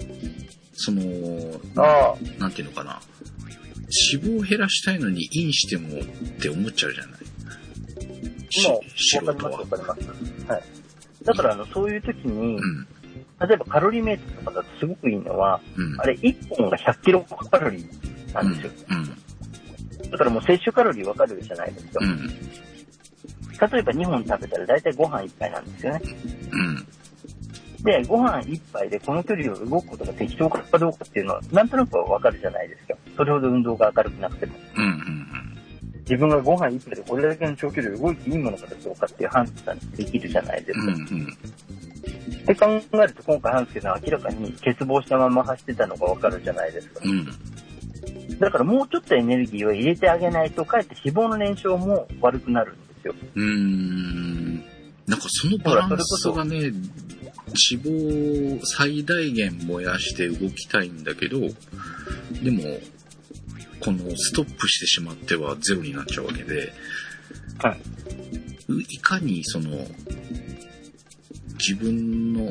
なんていうのかな。脂肪を減らしたいのにインしてもって思っちゃうじゃない。素人は。 わかります。はい。だからそういう時に、例えばカロリーメイトとかだとすごくいいのは、あれ1本が100キロカロリーなんですよ。だからもう摂取カロリーわかるじゃないですか。例えば2本食べたら大体ご飯1杯なんですよね。で、ご飯1杯でこの距離を動くことが適当かどうかっていうのはなんとなくはわかるじゃないですか。それほど運動が明るくなくても。自分がご飯1杯でこれだけの長距離を動いていいものかどうかっていう判断できるじゃないですか。って考えると今回半助さんは明らかに欠乏したまま走ってたのがわかるじゃないですか。だからもうちょっとエネルギーを入れてあげないとかえって脂肪の燃焼も悪くなるんですよ。 なんかそのバランスがね、脂肪を最大限燃やして動きたいんだけど、でもこのストップしてしまってはゼロになっちゃうわけで、いかに自分の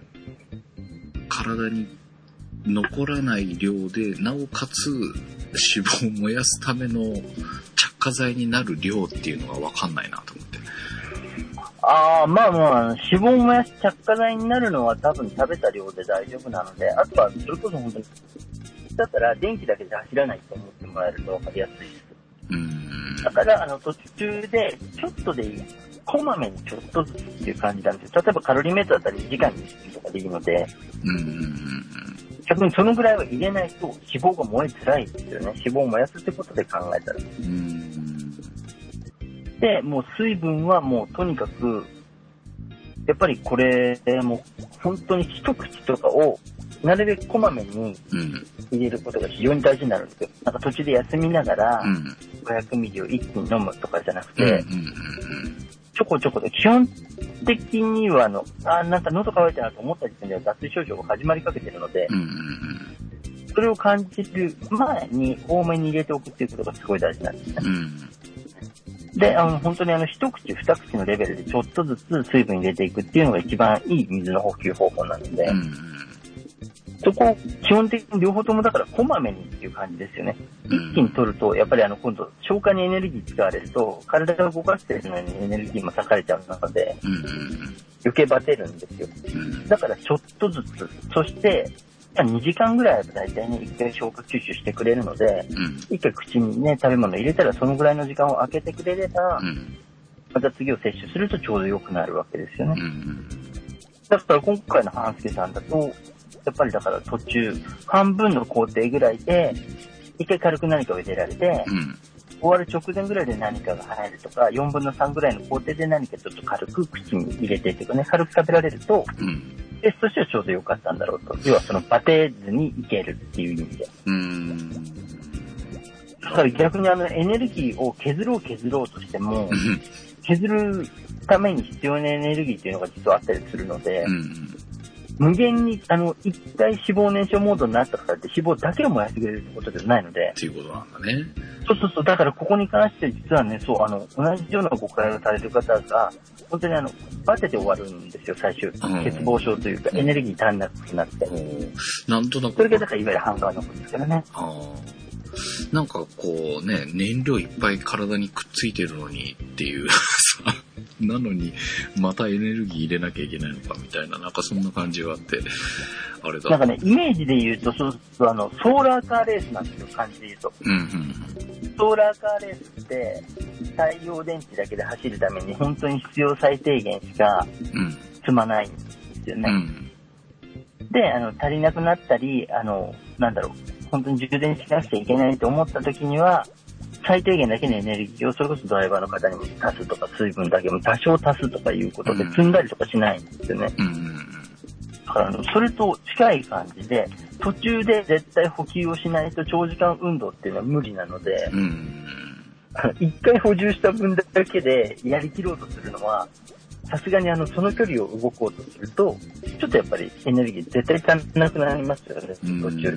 体に残らない量で、なおかつ脂肪を燃やすための着火剤になる量っていうのが分かんないなと思って。 まあ、脂肪を燃やす着火剤になるのは多分食べた量で大丈夫なので、あとはそれこそ本当に、だったら電気だけで走らないと思ってもらえると分かりやすいです。だから途中でちょっとでいい。こまめにちょっとずつっていう感じなんですよ。例えばカロリーメイトだったら2時間に1とかでいいので、逆にそのぐらいは入れないと脂肪が燃えづらいですよね。脂肪を燃やすってことで考えたら。で、もう水分はもうとにかく、やっぱりこれ、もう本当に一口とかをなるべくこまめに入れることが非常に大事になるんですよ。なんか途中で休みながら、500ミリを一気に飲むとかじゃなくて、ちょこちょこで、基本的にはなんか喉乾いたなと思った時点では脱水症状が始まりかけてるので、それを感じる前に多めに入れておくっていうことがすごい大事なんですね。で、本当に一口二口のレベルでちょっとずつ水分入れていくっていうのが一番いい水の補給方法なので、そこを基本的に両方ともだからこまめにっていう感じですよね。一気に取ると、やっぱり今度消化にエネルギー使われると、体が動かしてるのにエネルギーも割かれちゃうので、余計バテるんですよ。だからちょっとずつ、そして、2時間ぐらいは大体ね、1回消化吸収してくれるので、1回口にね、食べ物入れたらそのぐらいの時間を空けてくれれば、また次を摂取するとちょうど良くなるわけですよね。だから今回の半助さんだと、やっぱりだから途中、半分の工程ぐらいで、一回軽く何かを入れられて、終わる直前ぐらいで何かが入るとか、4分の3ぐらいの工程で何かちょっと軽く口に入れてとかね、軽く食べられると、テストとしてはちょうど良かったんだろうと。要はバテずにいけるっていう意味で。だから逆にエネルギーを削ろうとしても、削るために必要なエネルギーっていうのが実はあったりするので、無限に、一回脂肪燃焼モードになったからって脂肪だけを燃やしてくれるってことではないので。 っていうことなんだね。 そう。だからここに関して実はね、同じような誤解をされる方が、本当にバテて終わるんですよ、最終。欠乏症というか、エネルギー足んなくなって。 なんとなく。 それがだからいわゆるハンガーノックですからね。 なんかこうね、燃料いっぱい体にくっついてるのにっていうさ。 なのに、またエネルギー入れなきゃいけないのかみたいな、なんかそんな感じがあって、あれだ。 なんかね、イメージで言うと、そうするとソーラーカーレースなんですよ、感じで言うと。 うんうん。 ソーラーカーレースって、太陽電池だけで走るために本当に必要最低限しか積まないんですよね。うん、で、足りなくなったり、なんだろう、本当に充電しなくちゃいけないと思った時には、最低限だけのエネルギーをそれこそドライバーの方にも足すとか、水分だけも多少足すとかいうことで積んだりとかしないんですよね。うん、だからそれと近い感じで、途中で絶対補給をしないと長時間運動っていうのは無理なので、一回補充した分だけでやりきろうとするのは、さすがにその距離を動こうとすると、ちょっとやっぱりエネルギー絶対足んなくなりますよね、途中。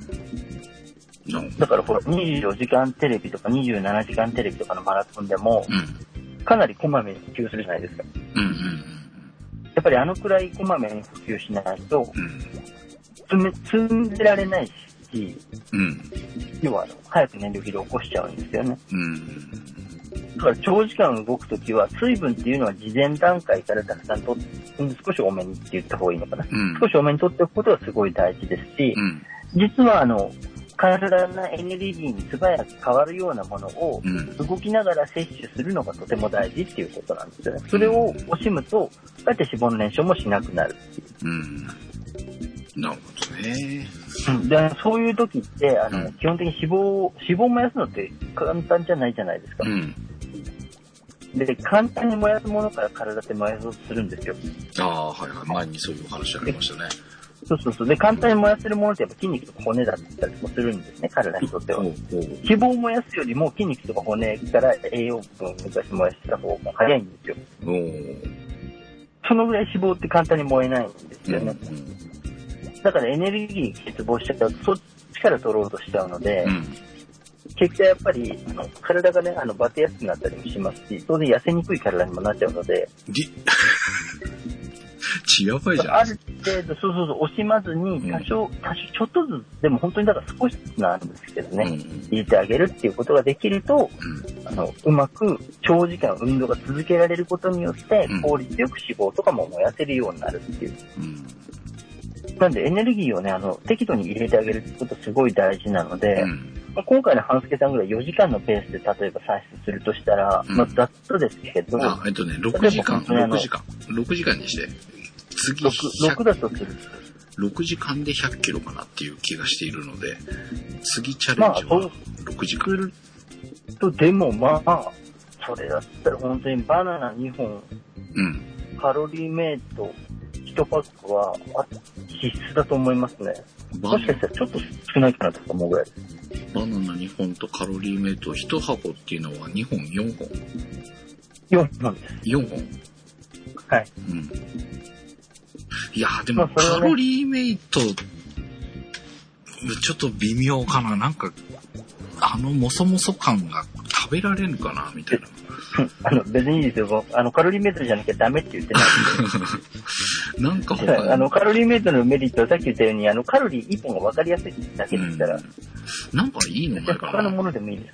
だからこれ24時間テレビとか27時間テレビとかのマラソンでも、かなりこまめに補給するじゃないですか。やっぱりくらいこまめに補給しないと、積んでられないし、要は早く燃料切れを起こしちゃうんですよね。だから長時間動くときは水分っていうのは事前段階からたくさん取って、少し多めにって言った方がいいのかな。少し多めに取っておくことはすごい大事ですし、実は体のエネルギーに素早く変わるようなものを動きながら摂取するのがとても大事っていうことなんですよね。それを惜しむと、こうやって脂肪の燃焼もしなくなるっていう。 なるほどね。 でそういう時って、基本的に脂肪を燃やすのって簡単じゃないじゃないですか。で、簡単に燃やすものから体って燃やそうとするんですよ。 ああ、はいはい。前にそういうお話ありましたね。 そう。で、簡単に燃やせるものってやっぱ筋肉とか骨だったりもするんですね、体にとっては。脂肪を燃やすよりも筋肉とか骨から栄養分を抜かして燃やした方が早いんですよ。そのぐらい脂肪って簡単に燃えないんですよね。だからエネルギー欠乏しちゃうと、そっちから取ろうとしちゃうので、結果やっぱり体がね、バテやすくなったりもしますし、当然痩せにくい体にもなっちゃうので、 やばいじゃん。 ある程度、そう惜しまずに多少ちょっとずつ、でも本当にだから少しずつなんですけどね、入れてあげるっていうことができると、うまく長時間運動が続けられることによって、効率よく脂肪とかも燃やせるようになるっていう。なんでエネルギーをね、適度に入れてあげるってことすごい大事なので、今回の半助さんぐらい4時間のペースで例えば算出するとしたら、ざっとですけど、 6時間にして、次 6だとする 6時間で100キロかなっていう気がしているので、次チャレンジは6時間。すると、でもそれだったら本当にバナナ2本、カロリーメイト1パックは必須だと思いますね。もしかしたらちょっと少ないかなと思うぐらいです。 バナナ2本とカロリーメイト1箱っていうのは2本、4本 ?4 本です。 4本はい。 いや、でもカロリーメイト、ちょっと微妙かな。なんか、もそもそ感が食べられるかなみたいな。 別にいいですよ。カロリーメイトじゃなきゃダメって言ってないんで。 なんかカロリーメイトのメリットはさっき言ったように、カロリー1本が分かりやすいだけですから。 なんかいいのかな。 他のものでもいいです。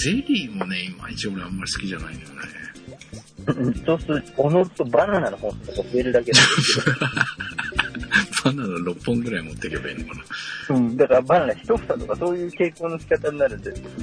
ゼリーもね、いまいち俺あんまり好きじゃないんだよね。 そうすると、おのずとバナナの本数が増えるだけなんですけど。 バナナ6本ぐらい持っていけばいいのかな。だからバナナ1房とかそういう傾向の仕方になるんですけど。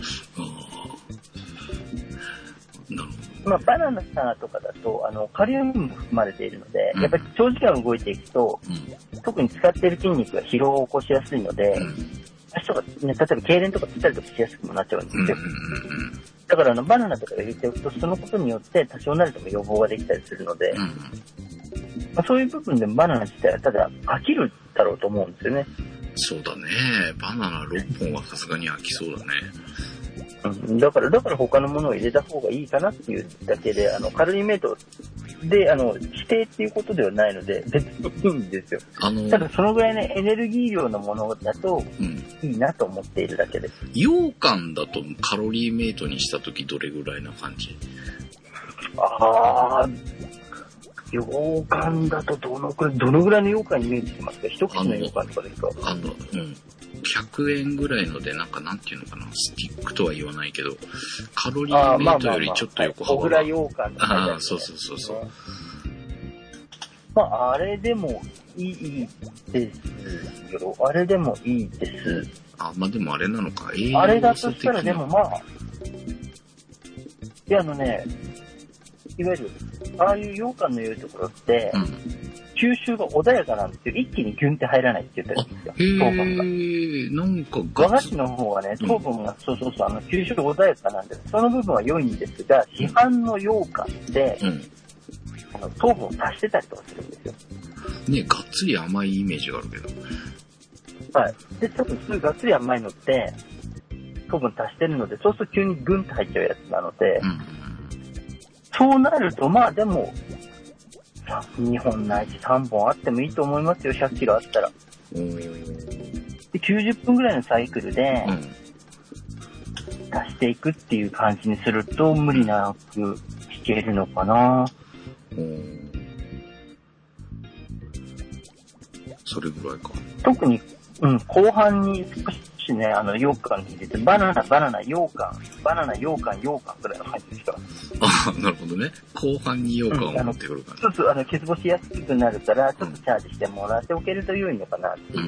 なるほど。 バナナとかだと、カリウムも含まれているので、やっぱり長時間動いていくと、特に使っている筋肉が疲労を起こしやすいので、足とか、ね、例えば痙攣とかつったりとかしやすくもなっちゃうんですよ。だからバナナとか入れておくと、そのことによって多少なりとも予防ができたりするので、そういう部分でもバナナ自体はただ飽きるだろうと思うんですよね。 そうだね。バナナ6本はさすがに飽きそうだね。 だから他のものを入れた方がいいかなっていうだけで、カロリーメイトで、指定っていうことではないので、別にいいんですよ。ただそのぐらいね、エネルギー量のものだと、いいなと思っているだけです。 羊羹だとカロリーメイトにしたときどれぐらいな感じ？ 羊羹だとどのぐらいの羊羹イメージしてますか？一口の羊羹とかですか？ 100円ぐらいので、なんていうのかな、スティックとは言わないけど、カロリーメイトよりちょっと横幅が。 小倉羊羹とか、 ああ、そうそうそうそう。 まあ、あれでもいいですよ。あれでもいいです。 あ、まあでもあれなのか。 あれだとしたらでもまあ、いやいわゆる、ああいう羊羹の良いところって、吸収が穏やかなんですよ。一気にギュンって入らないって言ったらいいんですよ。糖分が。 なんか和菓子の方はね、糖分が、吸収穏やかなんです。その部分は良いんですが、市販の羊羹って、糖分を足してたりとかするんですよ。 ね、がっつり甘いイメージがあるけど。 はい。で、多分すぐがっつり甘いのって、糖分足してるので、そうすると急にグンと入っちゃうやつなので、そうなると、まあでも、2本ないし3本あってもいいと思いますよ、100キロあったら。で、90分ぐらいのサイクルで、足していくっていう感じにすると、無理なく弾けるのかな。 それぐらいか。 特に、後半に少しね、羊羹に入れて、バナナ、羊羹ぐらいの感じですから。 ああ、なるほどね。後半に羊羹を持ってくるから。 ちょっと欠乏しやすくなるから、ちょっとチャージしてもらっておけると良いのかなっていう。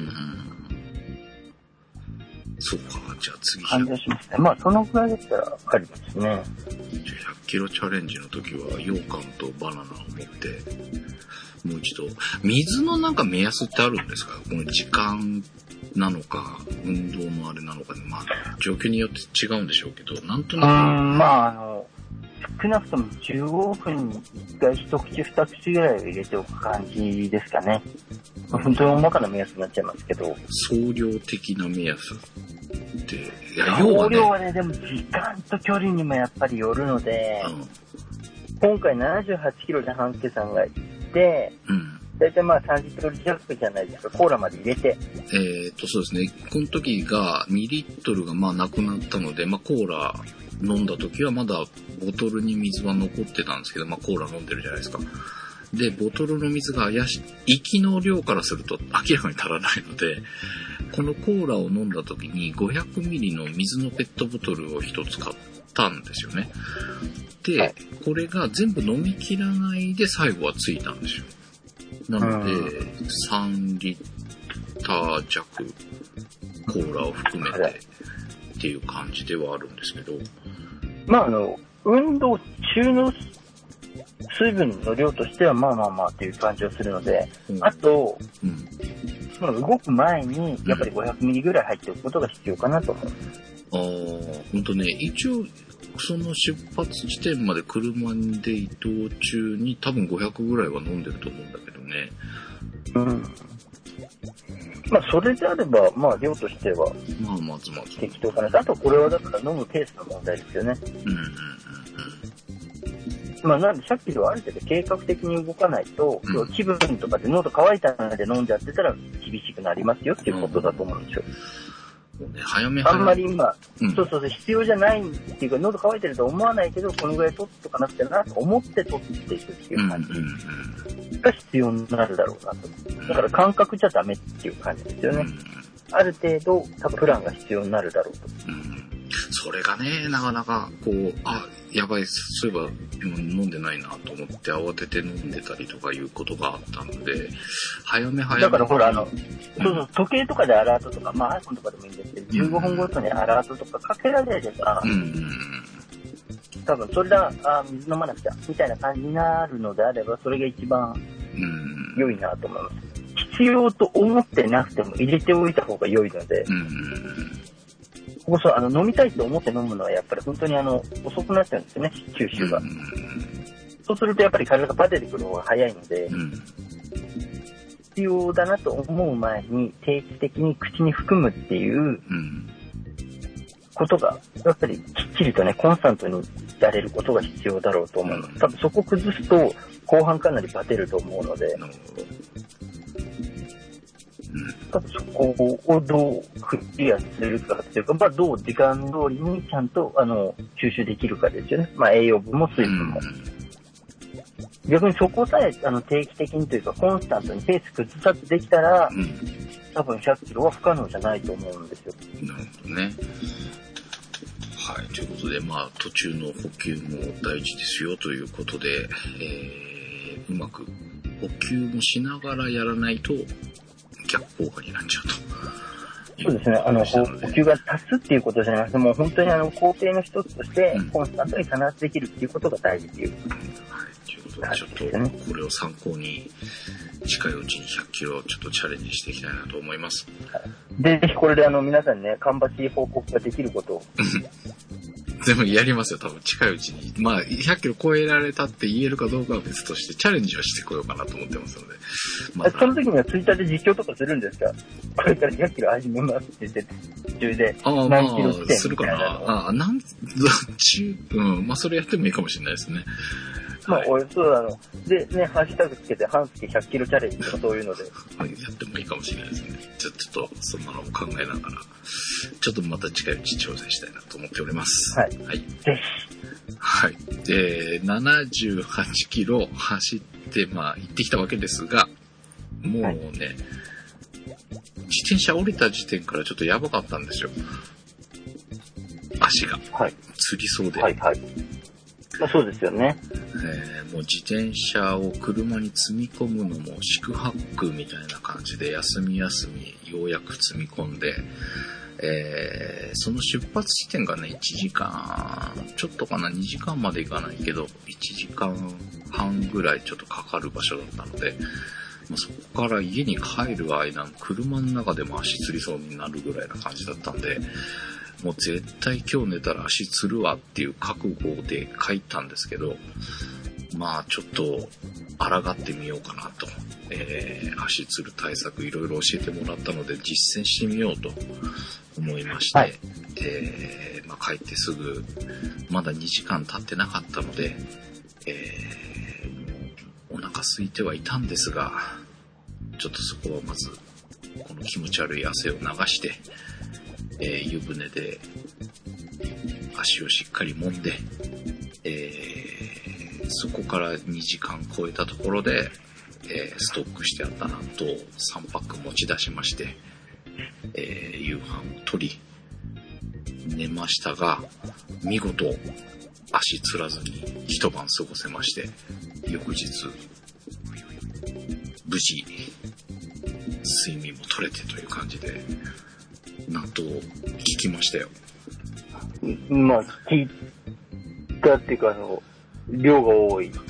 そうか、じゃあ次。 感じがしますね。まあ、そのぐらいだったらありですね。 じゃあ100キロチャレンジの時は、羊羹とバナナを持って、もう一度、水のなんか目安ってあるんですか？この時間なのか、運動のあれなのかで、まあ、状況によって違うんでしょうけど、なんとなく。 まあ、少なくとも15分に1回一口二口ぐらいを入れておく感じですかね。本当に大まかな目安になっちゃいますけど。 総量的な目安って、 総量はね、でも時間と距離にもやっぱりよるので、今回78キロで半助さんが行って、だいたいまあ30キロ弱じゃないですか、コーラまで入れて。 そうですね。この時が2リットルがまあなくなったので、まあコーラ飲んだ時はまだボトルに水は残ってたんですけど、まあコーラ飲んでるじゃないですか。で、ボトルの水が行きの量からすると明らかに足らないので、このコーラを飲んだ時に500ミリの水のペットボトルを一つ買ったんですよね。で、これが全部飲み切らないで最後はついたんですよ。なので、3リッター弱コーラを含めてっていう感じではあるんですけど。 まあ運動中の水分の量としてはまあっていう感じをするので、あと、動く前にやっぱり500ミリぐらい入っておくことが必要かなと思います。 ほんとね、一応、その出発地点まで車で移動中に多分500ぐらいは飲んでると思うんだけどね。 まあ、それであれば、まあ、量としては、 まず適当かな。あと、これはだから飲むペースの問題ですよね。まあ、なんで、さっきのある程度計画的に動かないと、気分とかで喉乾いたので飲んじゃってたら厳しくなりますよっていうことだと思うんですよ。 早めあんまり今、必要じゃないっていうか、喉乾いてると思わないけど、このぐらい取っとかなくてなと思って取っていくっていう感じが必要になるだろうなと。だから感覚じゃダメっていう感じですよね。ある程度、多分プランが必要になるだろうと。 それがね、なかなか、やばい、そういえば飲んでないなと思って慌てて飲んでたりとかいうことがあったので、早め。 だからほら、時計とかでアラートとか、まあ iPhone とかでもいいんですけど、15分ごとにアラートとかかけられれば、多分それだ、水飲まなくちゃ、みたいな感じになるのであれば、それが一番良いなと思います。必要と思ってなくても入れておいた方が良いので、飲みたいと思って飲むのはやっぱり本当に遅くなっちゃうんですよね、吸収が。そうするとやっぱり体がバテてくる方が早いので、必要だなと思う前に定期的に口に含むっていうことが、やっぱりきっちりとね、コンスタントにやれることが必要だろうと思います。多分そこを崩すと後半かなりバテると思うので、多分そこをどうクリアするかというか、まあどう時間通りにちゃんと吸収できるかですよね。まあ栄養分も水分も。 逆にそこさえ定期的にというかコンスタントにペース崩さずできたら、多分100キロは不可能じゃないと思うんですよ。 なるほどね。はい、ということで、まあ途中の補給も大事ですよということで、うまく補給もしながらやらないと逆効果になっちゃうと。 そうですね。補給が足すっていうことじゃなくて、もう本当に工程の一つとして、コンスタントに必ずできるっていうことが大事っていう。 はい。ということで、ちょっと、これを参考に、近いうちに100キロちょっとチャレンジしていきたいなと思います。 はい、で、ぜひこれで皆さんにね、芳しい報告ができることを。 全部やりますよ、多分近いうちに。まあ、100キロ超えられたって言えるかどうかは別として、チャレンジはしてこようかなと思ってますので。 まあ、その時にはツイッターで実況とかするんですか？これから100キロ始めますって言って、途中で何キロ地点するかな。まあ、それやってもいいかもしれないですね。 まあ、俺、そうで、ね、ハッシュタグつけて、半月100キロチャレンジとかそういうので。 はい、やってもいいかもしれないですね。ちょっと、そんなのも考えながら、ちょっとまた近いうち挑戦したいなと思っております。 はい。はい。ぜひ。はい。で、78キロ走って、まあ、行ってきたわけですが、もうね、はい、自転車降りた時点からちょっとやばかったんですよ。足が。はい。つりそうで。 はい、はい。まあ、そうですよね。 もう自転車を車に積み込むのも四苦八苦みたいな感じで休みようやく積み込んで、その出発地点がね1時間ちょっとかな、2時間まで行かないけど1時間半ぐらいちょっとかかる場所だったので、そこから家に帰る間の車の中でも足つりそうになるぐらいな感じだったんで、もう絶対今日寝たら足つるわっていう覚悟で帰ったんですけど、まあちょっと抗ってみようかなと、足つる対策いろいろ教えてもらったので実践してみようと思いまして、はい、まあ、帰ってすぐまだ2時間経ってなかったので、お腹空いてはいたんですが、ちょっとそこはまずこの気持ち悪い汗を流して、湯船で足をしっかり揉んで、そこから2時間超えたところで、ストックしてあった納豆を3パック持ち出しまして、夕飯を取り寝ましたが、見事足つらずに一晩過ごせまして、翌日無事睡眠も取れてという感じで納豆を聞きましたよ。 まあ聞いたっていうか量が多いね。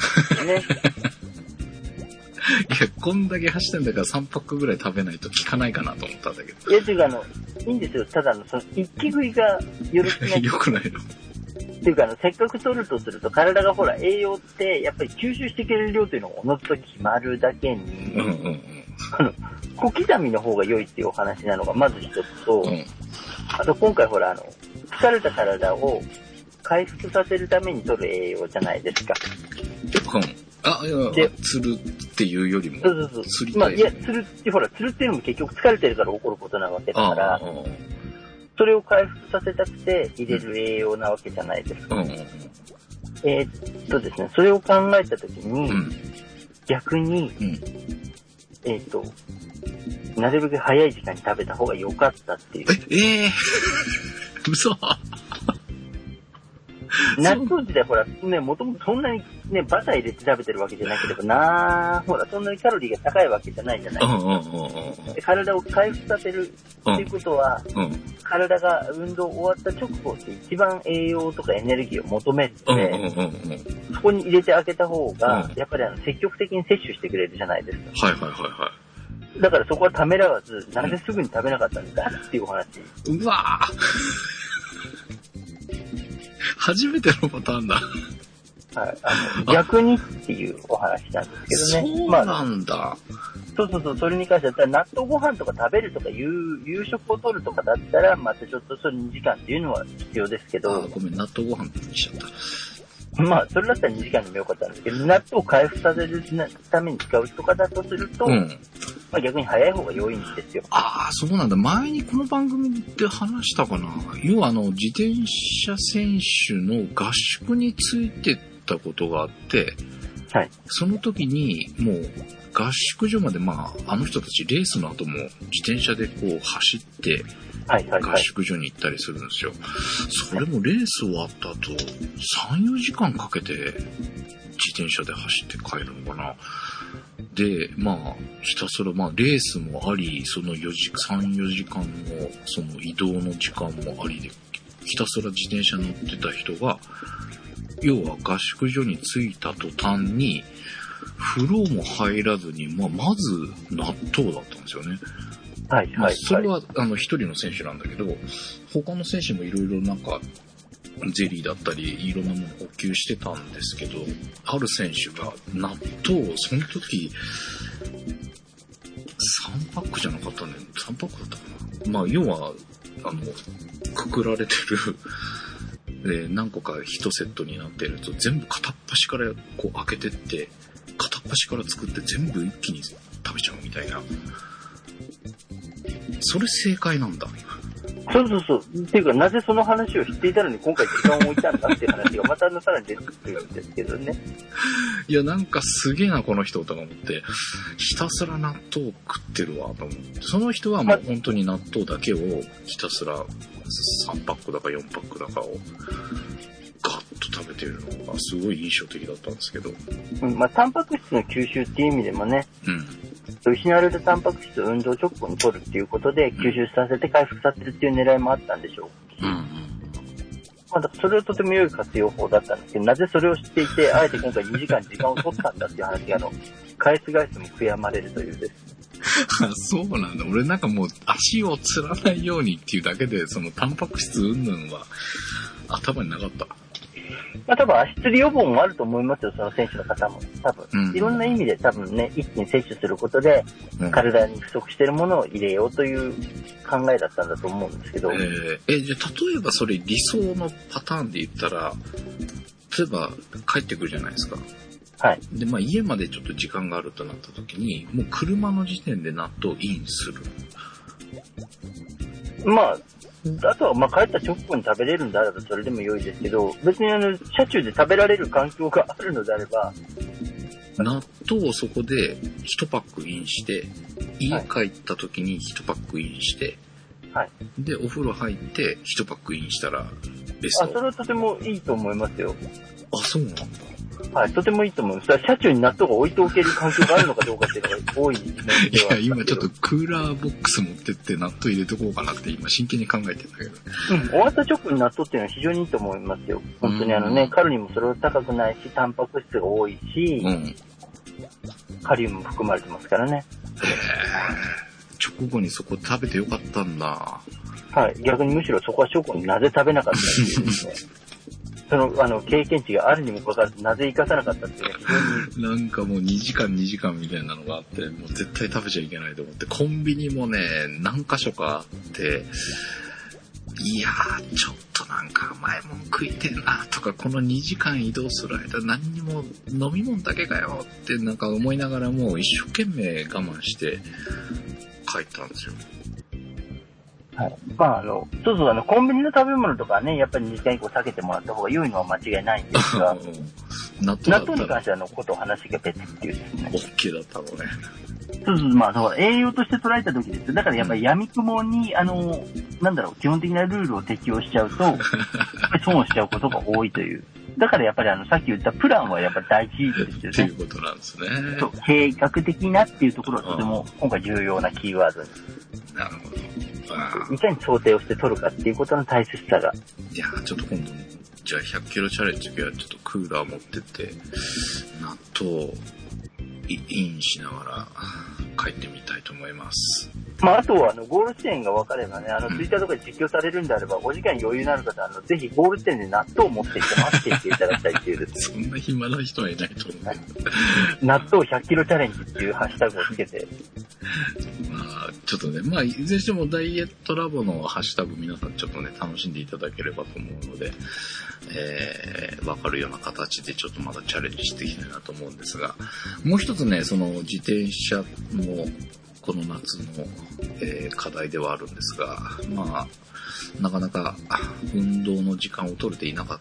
いや、こんだけ走ってんだから3パックぐらい食べないと効かないかなと思ったんだけど。 いや、ていうかいいんですよ。ただその一気食いがよろしくない。 よくないの。 っていうかせっかく取るとすると体がほら栄養ってやっぱり吸収してくれる量というのがおのずと決まるだけに、小刻みの方が良いっていうお話なのがまず一つと、あと今回ほら疲れた体を回復させるために取る栄養じゃないですか。 いや、釣るっていうよりも。 そう。釣りたい。まあ、いや、釣るっていうのも結局疲れてるから起こることなわけだから、それを回復させたくて入れる栄養なわけじゃないですか。ですね、それを考えたときに、逆に、なるべく早い時間に食べた方が良かったっていう。 嘘納豆自体ほら、ね、もともとそんなにね、バター入れて食べてるわけじゃなければほら、そんなにカロリーが高いわけじゃないじゃないですか。体を回復させるっていうことは、体が運動終わった直後って一番栄養とかエネルギーを求めるので、そこに入れてあげた方が、やっぱり積極的に摂取してくれるじゃないですか。だからそこはためらわず、なぜすぐに食べなかったんだっていうお話。 うわぁ初めてのパターンだ。 はい。逆にっていうお話なんですけどね。 そうなんだ。 そう。それに関しては、納豆ご飯とか食べるとか夕食を取るとかだったら、またちょっとそれ2時間っていうのは必要ですけど。 ごめん、納豆ご飯にしちゃった。 まあ、それだったら2時間でもよかったんですけど、納豆を回復させるために使うとかだとすると、まあ、逆に早い方が良いんですよ。 そうなんだ。前にこの番組で話したかな。要は自転車選手の合宿についてたことがあって、 はい。 その時に、もう、合宿所まで、あの人たちレースの後も自転車でこう走って、合宿所に行ったりするんですよ。それもレース終わった後、3、4時間かけて自転車で走って帰るのかな。で、ひたすら、レースもあり、その3、4時間の、その移動の時間もありで、ひたすら自転車乗ってた人が、要は合宿所に着いた途端に、風呂も入らずに、まず納豆だったんですよね。 はいはい、はい。 それは、一人の選手なんだけど、他の選手もいろいろなんか、ゼリーだったり、いろんなもの補給してたんですけど、ある選手が納豆をその時、3パックじゃなかったんだよ。3パックだったかな。要は、くくられてる、で、何個か1セットになってると、全部片っ端からこう開けてって、片っ端から作って全部一気に食べちゃうみたいな。それ正解なんだ。 そう。っていうか、なぜその話を知っていたのに今回時間を置いたんだっていう話がまたさらに出てくるんですけどね。 いや、なんかすげえな、この人とか思って、ひたすら納豆を食ってるわ、と思って。その人はもう本当に納豆だけをひたすら3パックだか4パックだかをガッと食べてるのがすごい印象的だったんですけど。 タンパク質の吸収っていう意味でもね、失われたタンパク質を運動直後に取るっていうことで吸収させて回復させるっていう狙いもあったんでしょう。だからそれはとても良い活用法だったんですけど、なぜそれを知っていて、あえて今回2時間時間を取ったんだっていう話が、返す返すも悔やまれるというですね。 そうなんだ。俺なんかもう足をつらないようにっていうだけで、そのタンパク質云々は頭になかった。 多分足つり予防もあると思いますよ、その選手の方も。多分、いろんな意味で多分ね、一気に摂取することで、体に不足しているものを入れようという考えだったんだと思うんですけど。 じゃあ例えばそれ理想のパターンで言ったら、例えば帰ってくるじゃないですか。 はい。 で、家までちょっと時間があるとなった時に、もう車の時点で納豆をインする。 あとは帰った直後に食べれるんであればそれでも良いですけど、別に車中で食べられる環境があるのであれば、 納豆をそこで1パックインして、家帰った時に1パックインして、 はい。 で、お風呂入って1パックインしたらベスト。 それはとてもいいと思いますよ。 そうなんだ。 はい、とてもいいと思います。車中に納豆が置いておける環境があるのかどうかっていうのが多いですね。 いや、今ちょっとクーラーボックス持ってって納豆入れとこうかなって今真剣に考えてるんだけど。 終わった直後に納豆っていうのは非常にいいと思いますよ。本当にカロリーもそれほど高くないし、タンパク質が多いし、カリウムも含まれてますからね。 直後にそこ食べてよかったんだ。 はい、逆にむしろそこは直後になぜ食べなかったっていうですね。その経験値があるにもかかわらずなぜ生かさなかったっていうのは非常になんかもう2時間みたいなのがあってもう絶対食べちゃいけないと思ってコンビニもね何箇所かあっていやーちょっとなんか甘いもん食いてんなとかこの2時間移動する間何にも飲み物だけかよってなんか思いながらもう一生懸命我慢して帰ったんですよ。 はい。コンビニの食べ物とかね、やっぱり2時間以降避けてもらった方が良いのは間違いないんですが、納豆に関してはことを話が別っていうですね。 OK だったのね。 だから栄養として捉えた時です。だからやっぱり闇雲に、基本的なルールを適用しちゃうと、やっぱり損をしちゃうことが多いという。だからやっぱりさっき言ったプランはやっぱり大事ですよね。 ということなんですね。 そう、計画的なっていうところはとても今回重要なキーワードに。 なるほど。 いかに想定をして取るかっていうことの大切さが。 いやーちょっと今度、じゃあ100キロチャレンジの時はちょっとクーラー持ってって、納豆をインしながら帰ってみたいと思います。 あとはゴール地点が分かればね、ツイッターとかで実況されるんであれば、お時間余裕のある方は、ぜひゴール地点で納豆を持ってきて待っていていただきたいっていうですね。そんな暇な人はいないと思う。納豆100キロチャレンジっていうハッシュタグをつけて。 ちょっとね、いずれにしてもダイエットラボのハッシュタグ皆さんちょっとね、楽しんでいただければと思うので、わかるような形でちょっとまだチャレンジしていきたいなと思うんですが、もう一つね、その自転車も、この夏の、課題ではあるんですが、なかなか運動の時間を取れていなかっ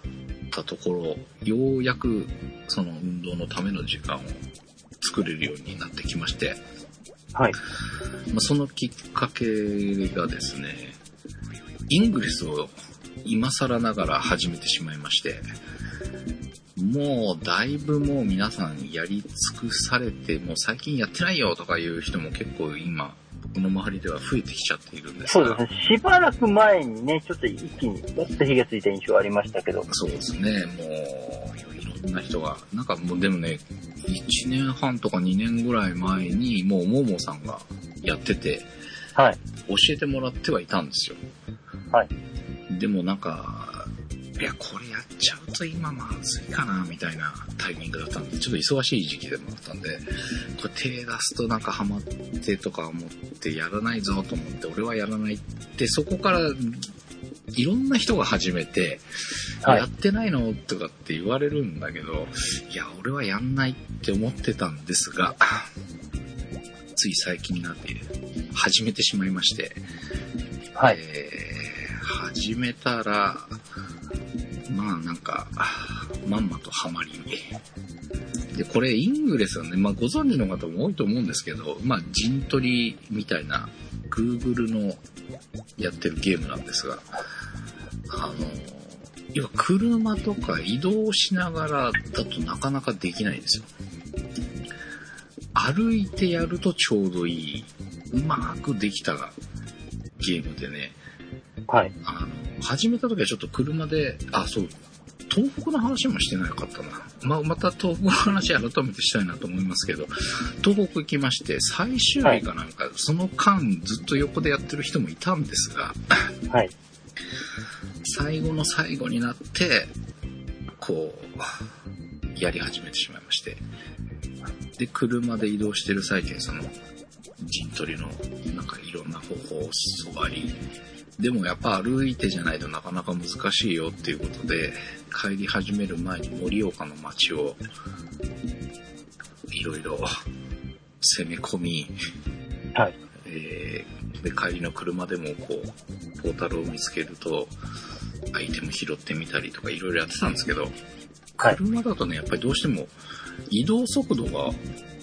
たところ、ようやくその運動のための時間を作れるようになってきまして、 はい。 そのきっかけがですね、イングレスを今更ながら始めてしまいまして、もうだいぶもう皆さんやり尽くされて、もう最近やってないよとかいう人も結構今、僕の周りでは増えてきちゃっているんですが。 そうですね。しばらく前にね、ちょっと一気にガッと火がついた印象ありましたけど。 そうですね。もう、いろんな人が、なんかもうでもね、1年半とか2年ぐらい前に、もうももさんがやってて、 はい。 教えてもらってはいたんですよ。 はい。 でもなんか、いや、これやっちゃうと今まずいかな、みたいなタイミングだったんで、ちょっと忙しい時期でもあったんで、これ手出すとなんかハマってとか思ってやらないぞと思って、俺はやらないって、そこからいろんな人が始めて、はい、やってないのとかって言われるんだけど、いや、俺はやんないって思ってたんですが、つい最近になって始めてしまいまして、 はい。 始めたら、まあなんか、まんまとハマり。で、これイングレスはね、まあご存知の方も多いと思うんですけど、まあ陣取りみたいな Google のやってるゲームなんですが、要は車とか移動しながらだとなかなかできないんですよ。歩いてやるとちょうどいい、うまくできたゲームでね、 はい。 始めた時はちょっと車で、そう、東北の話もしてなかったな。また東北の話改めてしたいなと思いますけど、東北行きまして、最終日かなんか、はい、その間ずっと横でやってる人もいたんですが、 はい。 最後の最後になって、こう、やり始めてしまいまして、で、車で移動してる最中にその、陣取りの、なんかいろんな方法を教わり、でもやっぱ歩いてじゃないとなかなか難しいよっていうことで、帰り始める前に盛岡の街をいろいろ攻め込み、 はい。 で、帰りの車でもこう、ポータルを見つけると、アイテム拾ってみたりとかいろいろやってたんですけど、 はい、 車だとね、やっぱりどうしても移動速度が、もう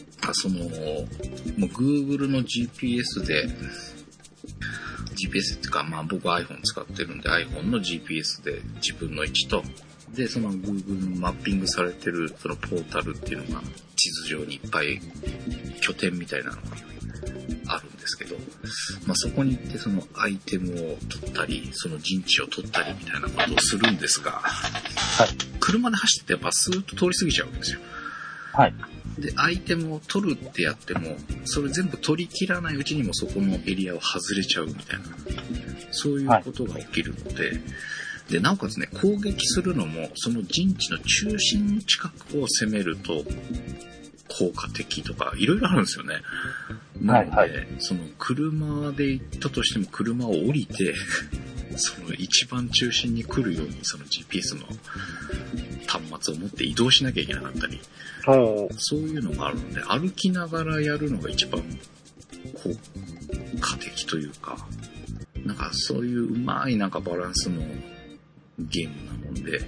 Google の GPS で、GPS っていうか、まあ僕は iPhone 使ってるんで iPhone の GPS で自分の位置と、で、その Google のマッピングされてるそのポータルっていうのが地図上にいっぱい拠点みたいなのがあるんですけど、まあそこに行ってそのアイテムを取ったり、その陣地を取ったりみたいなことをするんですが、はい、車で走っててやっぱスーッと通り過ぎちゃうんですよ。 はい。で、 アイテムを取るってやっても、それ全部取り切らないうちにもそこのエリアを外れちゃうみたいな、そういうことが起きるので、で、なおかつね、攻撃するのも、その陣地の中心近くを攻めると、効果的とか、いろいろあるんですよね。なので、はいはい、その車で行ったとしても車を降りて、その一番中心に来るように、その GPS の端末を持って移動しなきゃいけなかったり、そういうのがあるので、歩きながらやるのが一番効果的というか、なんかそういううまいなんかバランスのゲームなもんで、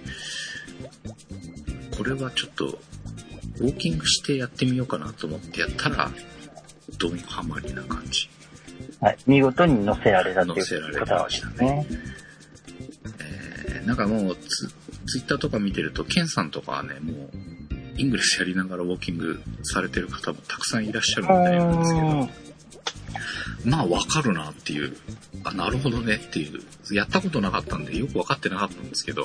これはちょっとウォーキングしてやってみようかなと思ってやったら、ドンハマりな感じ。 はい、見事に乗せられたということ乗せられましたね。なんかもうツイッターとか見てると、ケンさんとかはね、もうイングレスやりながらウォーキングされてる方もたくさんいらっしゃるみたいなんですけど、まあわかるなっていう、なるほどねっていう、やったことなかったんでよくわかってなかったんですけど、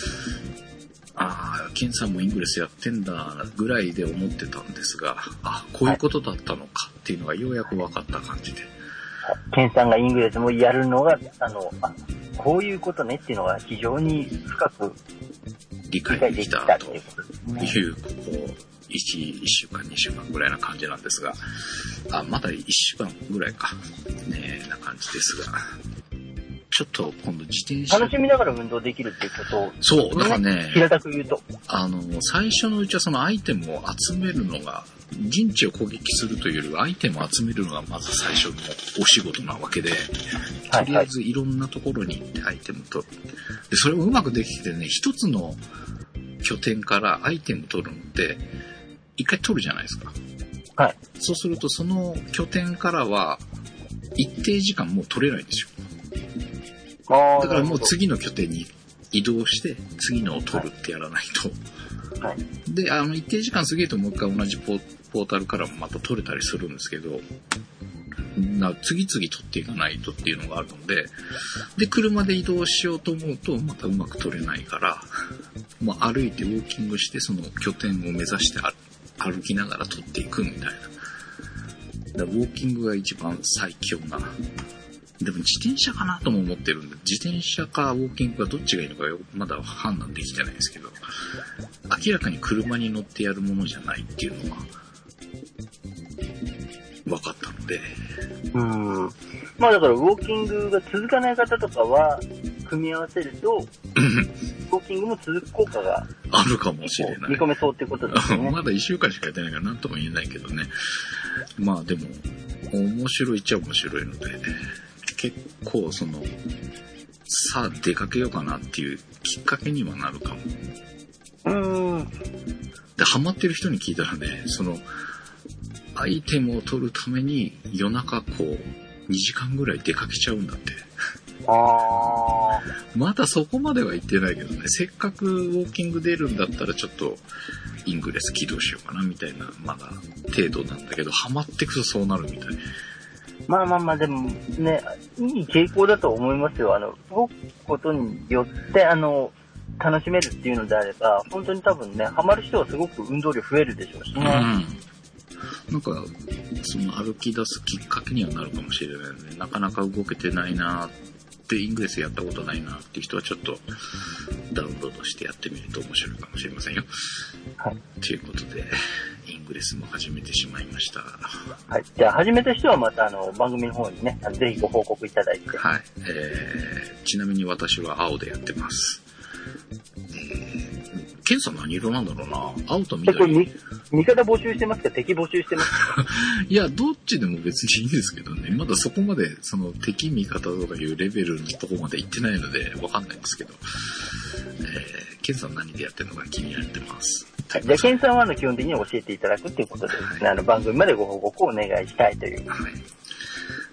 ケンさんもイングレスやってんだぐらいで思ってたんですが、こういうことだったのかっていうのがようやくわかった感じで。 ケンさんがイングレスもやるのが、こういうことねっていうのが非常に深く理解できたという、ここ1週間、2週間ぐらいな感じなんですが、まだ1週間ぐらいか、ね、な感じですが、ちょっと今度自転車楽しみながら運動できるっていうことを、 そう、だからね、 平たく言うと。 最初のうちはそのアイテムを集めるのが、陣地を攻撃するというよりはアイテムを集めるのがまず最初のお仕事なわけで、とりあえずいろんなところに行ってアイテムと、でそれをうまくできてね、一つの拠点からアイテム取るのって、一回取るじゃないですか。 はい。 そうすると、その拠点からは、一定時間もう取れないんですよ。だからもう次の拠点に移動して、次のを取るってやらないと。 はい。 で、一定時間過ぎるともう一回同じポータルからもまた取れたりするんですけど、次々取っていかないとっていうのがあるので、で、車で移動しようと思うと、またうまく取れないから、まあ、歩いてウォーキングして、その拠点を目指して歩きながら取っていくみたいな。だからウォーキングが一番最強な。でも自転車かなとも思ってるんで、自転車かウォーキングかどっちがいいのかまだ判断できてないんですけど、明らかに車に乗ってやるものじゃないっていうのは、分かったので。 まあだからウォーキングが続かない方とかは、組み合わせると、ウォーキングも続く効果があるかもしれない。 見込めそうってことですね。 まだ1週間しかやってないから何とも言えないけどね。まあでも、面白いっちゃ面白いので、結構さあ出かけようかなっていうきっかけにはなるかも。で、ハマってる人に聞いたらね、アイテムを取るために夜中2時間ぐらい出かけちゃうんだって。まだそこまでは言ってないけどね、せっかくウォーキング出るんだったらちょっとイングレス起動しようかなみたいな、まだ程度なんだけど、ハマってくとそうなるみたい。 まあ、でもね、いい傾向だと思いますよ。動くことによって、楽しめるっていうのであれば、本当に多分ね、ハマる人はすごく運動量増えるでしょうしね。 なんか、歩き出すきっかけにはなるかもしれないね。なかなか動けてないなーって、イングレスやったことないなーっていう人はちょっとダウンロードしてやってみると面白いかもしれませんよ。 はい。 ということで、イングレスも始めてしまいました。 はい。じゃあ始めた人はまた番組の方にね、ぜひご報告いただいて。 はい。ちなみに私は青でやってます。ケンさん何色なんだろうな。青と緑。 これ味方募集してますか？敵募集してますか？ いや、どっちでも別にいいんですけどね。まだそこまで、敵味方とかいうレベルのとこまで行ってないので、わかんないんですけど。ケンさん何でやってるのか気になってます。 はい、じゃあ、ケンさんは基本的に教えていただくということでですね、はい、番組までご報告をお願いしたいという。 はい。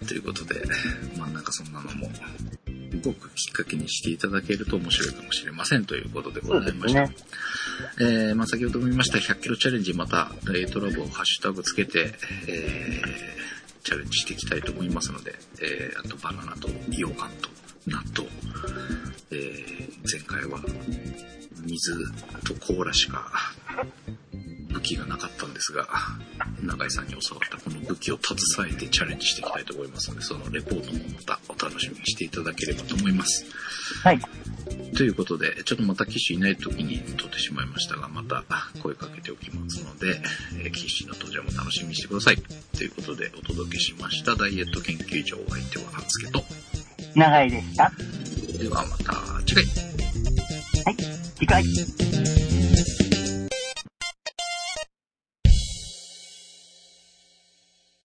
ということで、なんかそんなのも、動くきっかけにしていただけると面白いかもしれませんということでございました。ね、先ほども言いました100キロチャレンジ、またダイエットラボをハッシュタグつけて、チャレンジしていきたいと思いますので、あとバナナと羊羹と納豆、前回は水とコーラしか武器がなかったんですが、永井さんに教わったこの武器を携えてチャレンジしていきたいと思いますので、そのレポートもまたお楽しみにしていただければと思います。 はい。 ということで、ちょっとまた騎手いない時に撮ってしまいましたが、また声かけておきますので、騎手の登場も楽しみにしてください。ということで、お届けしましたダイエット研究所、お相手ははつけと長井でした。 ではまた次回。 はい、次回。